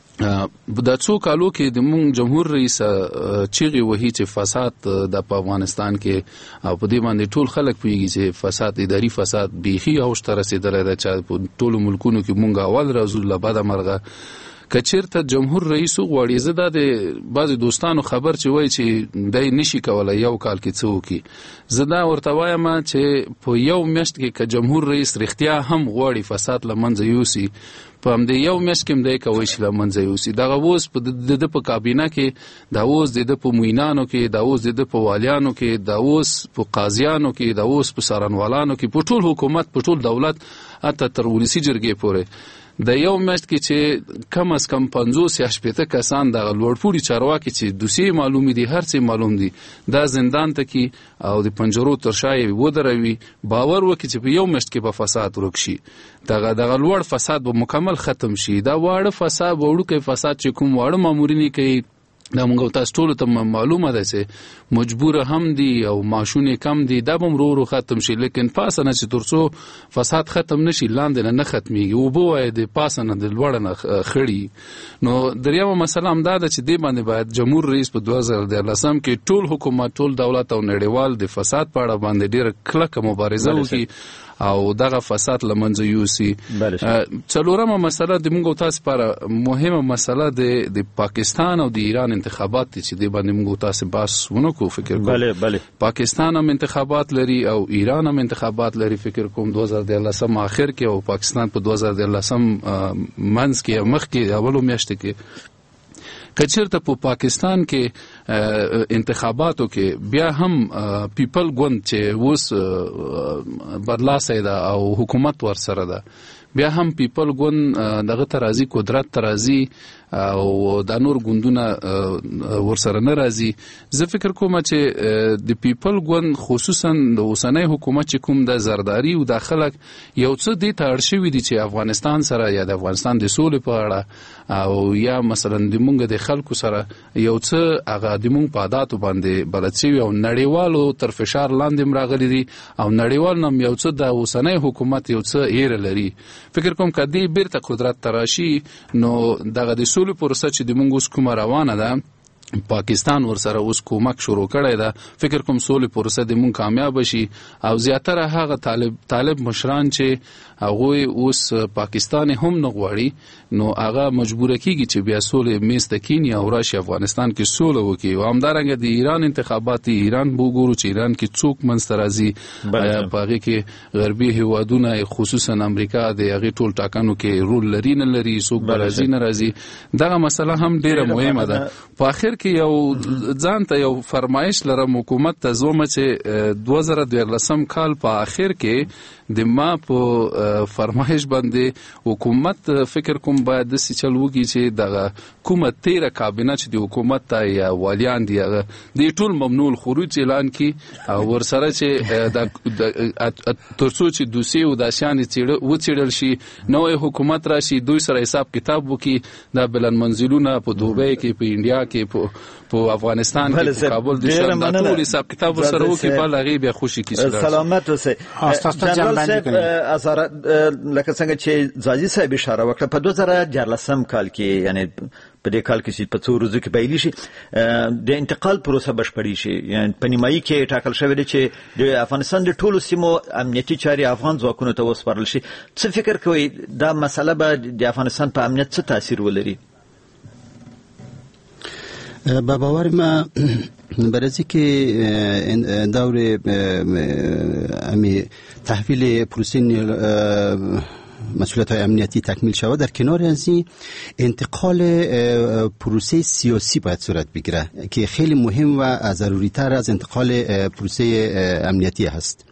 د څو کالو کې د مونږ جمهور رئیس چیغې وهي چې فساد د په افغانستان کې او په دې باندې ټول خلک پوهیږي چې فساد اداري فساد بیخي اوج ته رسېدلی ده چې په ټولو ملکونو کې مونږ اول راځو له بده مرغه کچیرته جمهور رئیس وغواړي زه دا د بعضې دوستانو خبر چې وایي چې دی نشي کولی یو کال کې څه وکړي زه دا ورته وایم چې په یو میاشت کې که جمهور رئیس رښتیا هم غواړي فساد له منځه یوسي په همدې یو میاشت کې هم دی کوی چې له منځه یوسي دغه اوس د ده په کابینه کې دا اوس د ده په معینانو کې دا اوس د ده په والیانو کې دا اوس په قاضیانو کې دا اوس په څارنوالانو کې په ټول حکومت په ټول دولت حتی تر ولسي جرګې پورې د یو میاشت کې چې کم از کم پنځوس یا شپېته کسان دغه لوړپوړي چارواکي چې دوسیې معلومې دي هر څه معلوم دي دا زندان ته کې او د پنجرو تر شا یې ودروي باور وکړي چې په یو میاشت کې به فساد ورک شي دغه دغه لوړ فساد به مکمل ختم شي دا واړه فساد وړوکی فساد چې کوم واړه مامورین کوي دا مونږ تاسو ټولو ته معلومه ده چې مجبوره هم دي او معاشونه کم دي دا به ورو ورو ختم شي لیکن پاسه نه چې تر څو فساد ختم نشي لاندې نه نه ختمیږي اوبه وایي د پاسه نه د لوړه نه خړي. نو دریمه مسله هم دا ده چې دې باندې باید جمهور رئیس په دوه زره دیارلسم کې ټول حکومت ټول دولت او نړیوال د فساد په اړه باندې ډېره کلکه مبارزه وکړي او دغه فساد له منځه یوسي. څلورمه مسله د موږ تاسو لپاره مهمه مسله د د پاکستان او د ایران انتخابات چې د باندې موږ تاسو بحث ونکو فکر کوم بله بله پاکستان هم انتخابات لري او ایران هم انتخابات لري فکر کوم دوه زره دیارلسم اخر کې او پاکستان په دوه زره دیارلسم منځ کې مخ کې اولو میاشت کې کچیرته په پاکستان کې انتخاباتو کې بیا هم پیپل ګوند چې اوس برلاسه ده او حکومت ورسره ده بیا هم پیپل ګوند دغه ترازی قدرت ترازی او د نور ګوندونه ورسره نه راځي زه فکر کوم چې د پیپل ګوند خصوصا د اوسنۍ حکومت چې کوم د زرداری او د خلک یو څه دي ته اړ شوي دي چې افغانستان سره یا د افغانستان د سولې په اړه او یا مثلا د مونږ د خلکو سره یو څه هغه د مونږ په عاداتو باندې بلد شوي او نړیوالو تر فشار لاندې راغلي دي او نړیوال هم یو څه د اوسنۍ حکومت یو څه ایره لري فکر کوم که دې بیرته قدرت ته راشي نو دغه د سولې پروسه چې د مونږ اوس کومه روانه ده پاکستان ورسره اوس کومک شروع کړی ده فکر کوم سولې پروسه د مونږ کامیاب شي او زیاتره هغه طالب طالب مشران چې هغوی اوس پاکستان هم نه غواړي نو هغه مجبوره کیږي چې بیا سولې میز ته کینی او راشي افغانستان کې سوله وکړي او همدارنګه د ایران انتخابات ایران وګورو چې ایران کې څوک منځته راځي په هغې کې غربي هیوادونه خصوصا امریکا د هغې ټول ټاکنو کې رول لري نه لري څوک به راځي نه راځي دغه مسله هم ډیره مهمه ده. په آخر کې یو ځان ته یو فرمایش لرم حکومت ته زومه چې دوه زره دیارلسم کال په آخر کې د ما په فرمایش باندې حکومت فکر کوم باید داسې چل وکړي چې دغه کومه تیره کابینه چې د حکومت ته یا والیان دي هغه د ټول ممنوع الخروج اعلان کړي او ورسره چې تر څو چې دوسیې او داسیانې وڅېړل شي نوی حکومت راشي دوی سره حساب کتاب وکړي دا بلند منزلونه په دوبۍ کې په انډیا کې په په افغانستان کې په کابل د شان د ټول حساب کتاب سره وکي په لغې بیا خوشي کی سره سلامت اوسه جنرال صاحب ازار لکه څنګه چې زاجي صاحب اشاره وکړه په دوه زره چهارلسم کال کې یعنی په دې کال کې چې په څو ورځو کې پیل شي د انتقال پروسه بشپړی شي یعنی په نیمایي کې ټاکل شوی دی چې د افغانستان د ټولو سیمو امنیتي چاري افغان ځواکونو ته وسپارل شي. څه فکر کوئ دا مسله به د افغانستان په امنیت څه تاثیر ولري؟ به باور ما برای که دور امی تحویل پروسه مسئولیت های امنیتی تکمیل شود، در کنار از این انتقال پروسه سیاسی باید صورت بگیره که خیلی مهم و ضروری تر از انتقال پروسه امنیتی هست.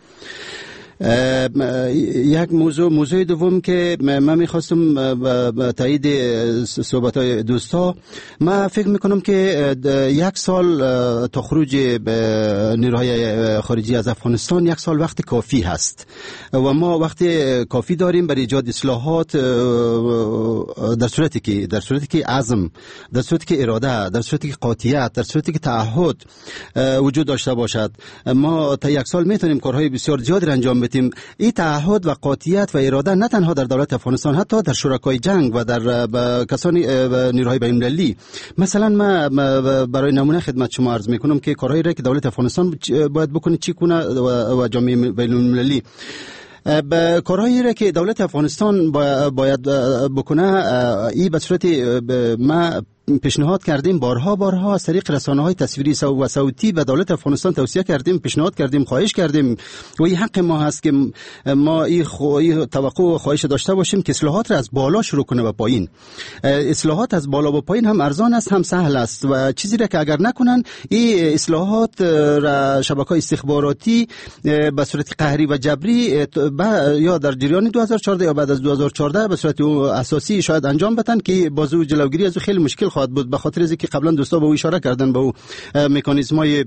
یک موضوع موضوع دوم که من میخواستم تایید صحبت‌های دوستا، من فکر میکنم که یک سال تا خروج نیروهای خارجی از افغانستان یک سال وقت کافی هست و ما وقت کافی داریم برای ایجاد اصلاحات در صورتی که در صورتی که عزم، در صورتی که اراده، در صورتی که قاطعیت، در صورتی که تعهد وجود داشته باشد. ما تا یک سال میتونیم کارهای بسیار زیادی انجام بدیم. این تعهد و قاطعیت و اراده نه تنها در دولت افغانستان، حتی در شرکای جنگ و در کسان نیروهای بین‌المللی. مثلا ما برای نمونه خدمت شما عرض میکنم که کارهایی را که دولت افغانستان باید بکنه چی کنه و جامعه بین‌المللی به کارهایی را که دولت افغانستان باید بکنه، این به صورت ما پیشنهاد کردیم بارها بارها از طریق رسانه‌های تصویری و صوتی به دولت افغانستان توصیه کردیم، پیشنهاد کردیم، خواهش کردیم و این حق ما هست که ما این خو... توقع و خواهش داشته باشیم که اصلاحات را از بالا شروع کنه به پایین. اصلاحات از بالا به پایین هم ارزان است هم سهل است و چیزی را که اگر نکنن این اصلاحات را شبکه‌های استخباراتی به صورت قهری و جبری یا در جریان دو هزار و چهارده یا بعد از دو هزار و چهارده به صورت اساسی شاید انجام بدن که بازو جلوگیری از خیلی مشکل خواهد بود، به خاطر اینکه قبلا دوستا به او اشاره کردن به او مکانیزم‌های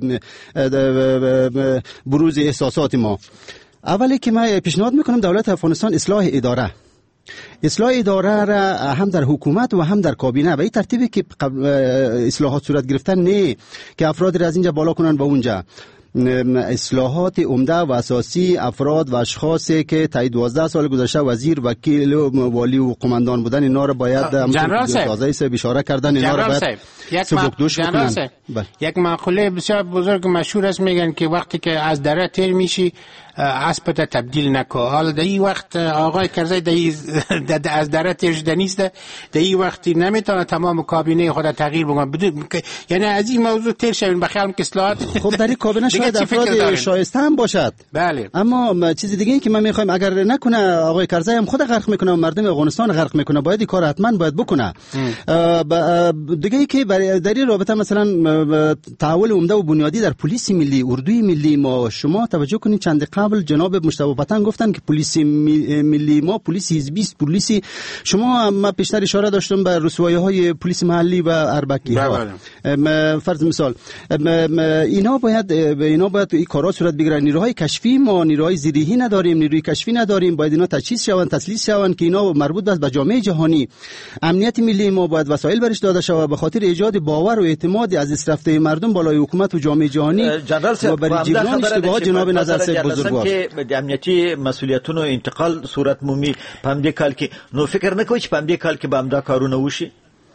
بروز احساسات ما. اولی که من پیشنهاد میکنم دولت افغانستان اصلاح اداره اصلاح اداره را هم در حکومت و هم در کابینه به این ترتیبی که اصلاحات صورت گرفتن، نه که افراد را از اینجا بالا کنن به اونجا. اصلاحات عمده و اساسی افراد و اشخاصی که تا دوازده سال گذشته وزیر، وکیل و والی و قماندان بودن اینا رو باید تازه سه اشاره کردن، اینا رو باید سبکدوش کنن. یک مقوله بسیار بزرگ مشهور است، میگن که وقتی که از دره تیر میشی اسب ته تبدیل نکو. حالا در این وقت آقای کرزی در از دره تیر شده نیست، در این وقتی نمیتونه تمام کابینه خود تغییر بکنه، یعنی از این موضوع تیر شوین بخیالم که اصلاحات. خب در این کابینه شاید افراد شایسته هم باشد، بله، اما چیز دیگه این که من میخوایم اگر نکنه آقای کرزی هم خود غرق میکنه و مردم افغانستان غرق میکنه، باید این کار حتما باید بکنه. دیگه ای که در این رابطه مثلا تحول عمده و بنیادی در پلیس ملی، اردوی ملی ما، شما توجه کنید چند قبل جناب مجتبی پتنگ گفتن که پلیس ملی ما پلیس حزبی است، پلیس شما ما پیشتر اشاره داشتم به رسوایی‌های پلیس محلی و اربکی ها. فرض مثال اینا باید اینا باید این کارا صورت بگیره. نیروهای کشفی ما نیروهای زیریهی نداریم، نیروی کشفی نداریم، باید اینا تجهیز شوند، تسلیس شوند که اینا مربوط است به جامعه جهانی. امنیت ملی ما باید وسایل برش داده شود به خاطر ایجاد باور و اعتماد از دست رفته مردم بالای حکومت و جامعه جهانی و برای جبران اشتباهات جناب نظر سه بزرگوار که د امنیتي مسؤلیتونو انتقال صورت مومي په دې کال کې، نو فکر نه کوئ چې په دې کال کې به همدا کارونه وشي؟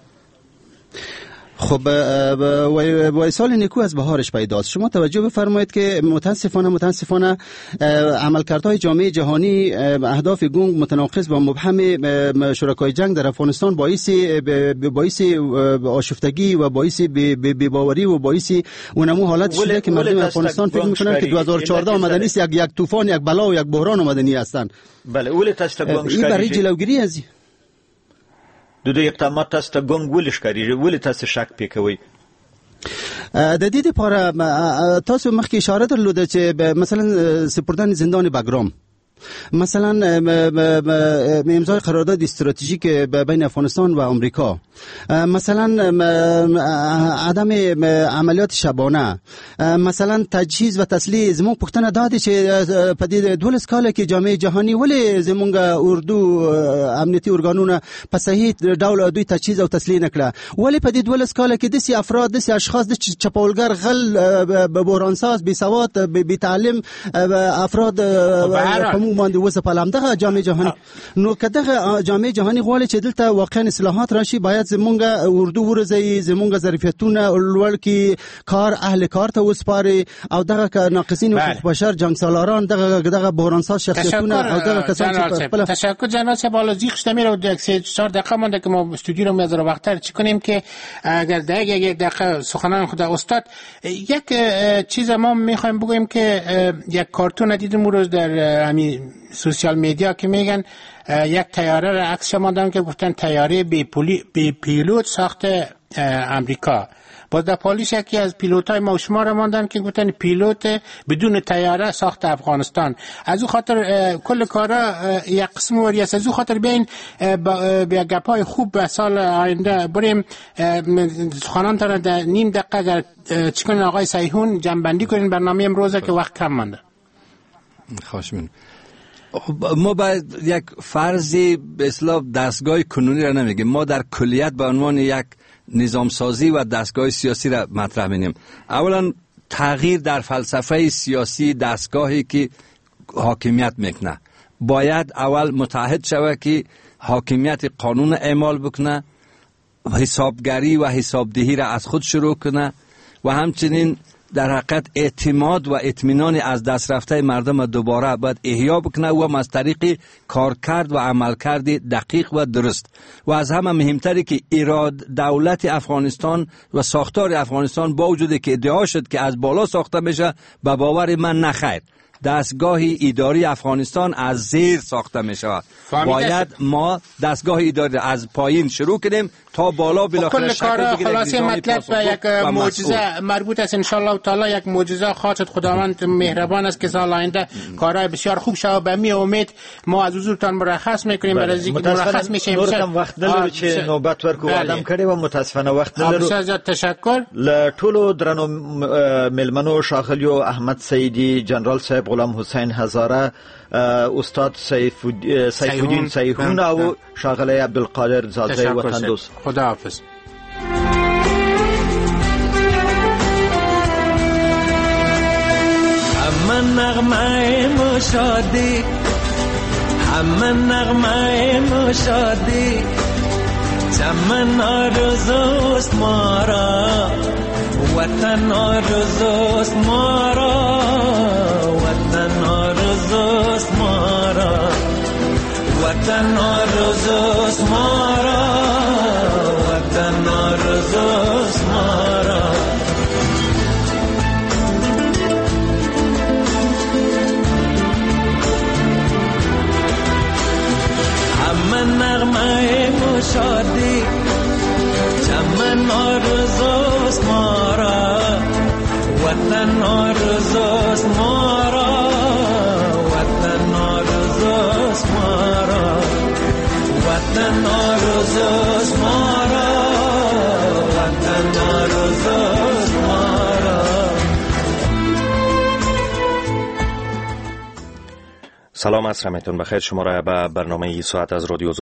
خب و سال نیکو از بهارش پیداست. شما توجه بفرمایید که متاسفانه متاسفانه عملکردهای جامعه جهانی، اهداف گنگ متناقض و مبهم شرکای جنگ در افغانستان باعث باعث آشفتگی و باعث بی‌باوری و باعث اونمو حالت شده که مردم افغانستان فکر میکنن که دو هزار و چهارده آمدنی است، یک یک طوفان، یک بلا و یک بحران آمدنی هستند. بله، ول تاسو ته این برای جلوگیری از د دې اقدامات تاسو ته ګونګ ولې ښکارېږي؟ ولې تاسو شک پې کوئ؟ د دې لپاره تاسو مخکې اشاره درلوده چې مثلا سپردن زندان بګرام مثلا امضای قرارداد استراتژیک بین افغانستان و آمریکا، مثلا عدم عملیات شبانه، مثلا تجهیز و تسلیح. زمون پختنه دادی چې په دې دولس کاله کې جامعه جهانی ولې زمونږ اردو امنیتي ارګانونه په صحیح ډول دوی تجهیز او تسلیح نکړه؟ ولې په دې دولس کاله کې داسې افراد داسې اشخاص د چپاولګر غل بحرانساز بی سواد بی تعلیم افراد په موږ باندې وسپالم دغه جامعه جهانی. نو که دغه جامعه جهانی غواړي چې دلته واقعا اصلاحات راشي، باید زمونږ اردو ورزي، زمونږ ظرفیتونه لوړ کی، کار اهل کار ته وسپاري، او دغه ناقصین حقوق بشر، جنگسالاران، دغه دغه بحرانساز شخصیتونه او دغه کسان چې تشکر جناب صاحب. حالا زیخ میره و سه چهار دقیقه مونده که ما استودیو رو میذاره وقتر چی کنیم که اگر دقیقه یک دقیقه سخنان خود استاد یک چیز ما میخوایم بگویم که یک کارتون دیدیم اون روز در همین سوشال میدیا که میگن یک تیاره را عکس ماندن که گفتن تیاره بی, بی پیلوت ساخت امریکا. باز در پالیس یکی از پیلوتای ما و شما را ماندن که گفتن پیلوت بدون تیاره ساخت افغانستان. از او خاطر کل کارا یک قسم وریاست. از او خاطر بین بیا گپای خوب به سال آینده بریم سخنان تا در نیم دقیقه اگر چکنین آقای سیحون جنبندی کنین برنامه امروزه که وقت کم مانده. خوش من ما باید یک فرضی به اصطلاح دستگاه کنونی را نمیگیم، ما در کلیت به عنوان یک نظام سازی و دستگاه سیاسی را مطرح می‌کنیم. اولا تغییر در فلسفه سیاسی دستگاهی که حاکمیت میکنه باید اول متحد شود که حاکمیت قانون اعمال بکنه، حسابگری و حسابدهی را از خود شروع کنه و همچنین در حقیقت اعتماد و اطمینان از دست رفته مردم دوباره باید احیا بکنه و از طریق کارکرد و عملکرد دقیق و درست. و از همه مهمتری که ایراد دولت افغانستان و ساختار افغانستان با وجودی که ادعا شد که از بالا ساخته میشه، به باور من نخیر. دستگاه اداری افغانستان از زیر ساخته می شود. باید ما دستگاه اداری از پایین شروع کنیم تا بالا بالاخره شکل بگیره. خلاصه مطلب یک معجزه مربوط است ان شاء الله تعالی، یک معجزه خاص خداوند مهربان است که سال آینده کارهای بسیار خوب شود. به می امید ما از حضورتان مرخص میکنیم. برای اینکه مرخص میشیم نورم وقت نداره چې نوبت ورکو آدم کړي و متاسفانه وخت نداره. بسیار تشکر ل ټولو درنو ملمنو شاغلیو احمد سیدی، جنرال صاحب غلام حسین هزاره، استاد سیف الدین سیحون او شاغلی عبدالقادر زازی وطن دوست. خدا حافظ. همه نغمه مشادی، همه نغمه مشادی، چمن آرزوست ما را، وطن آرزوست ما را، وطن آرزوست ما را، وطن آرزوست ما را، وطن آرزوست ما را. همه نغمه مشادی، چمن آرزوست ما را، وطن آرزوست ما را، وطن آرزوست ما را، وطن آرزوست ما را، وطن آرزوست ما را. سلام، عصر همتون بخیر. شما را به برنامه ای ساعت از رادیو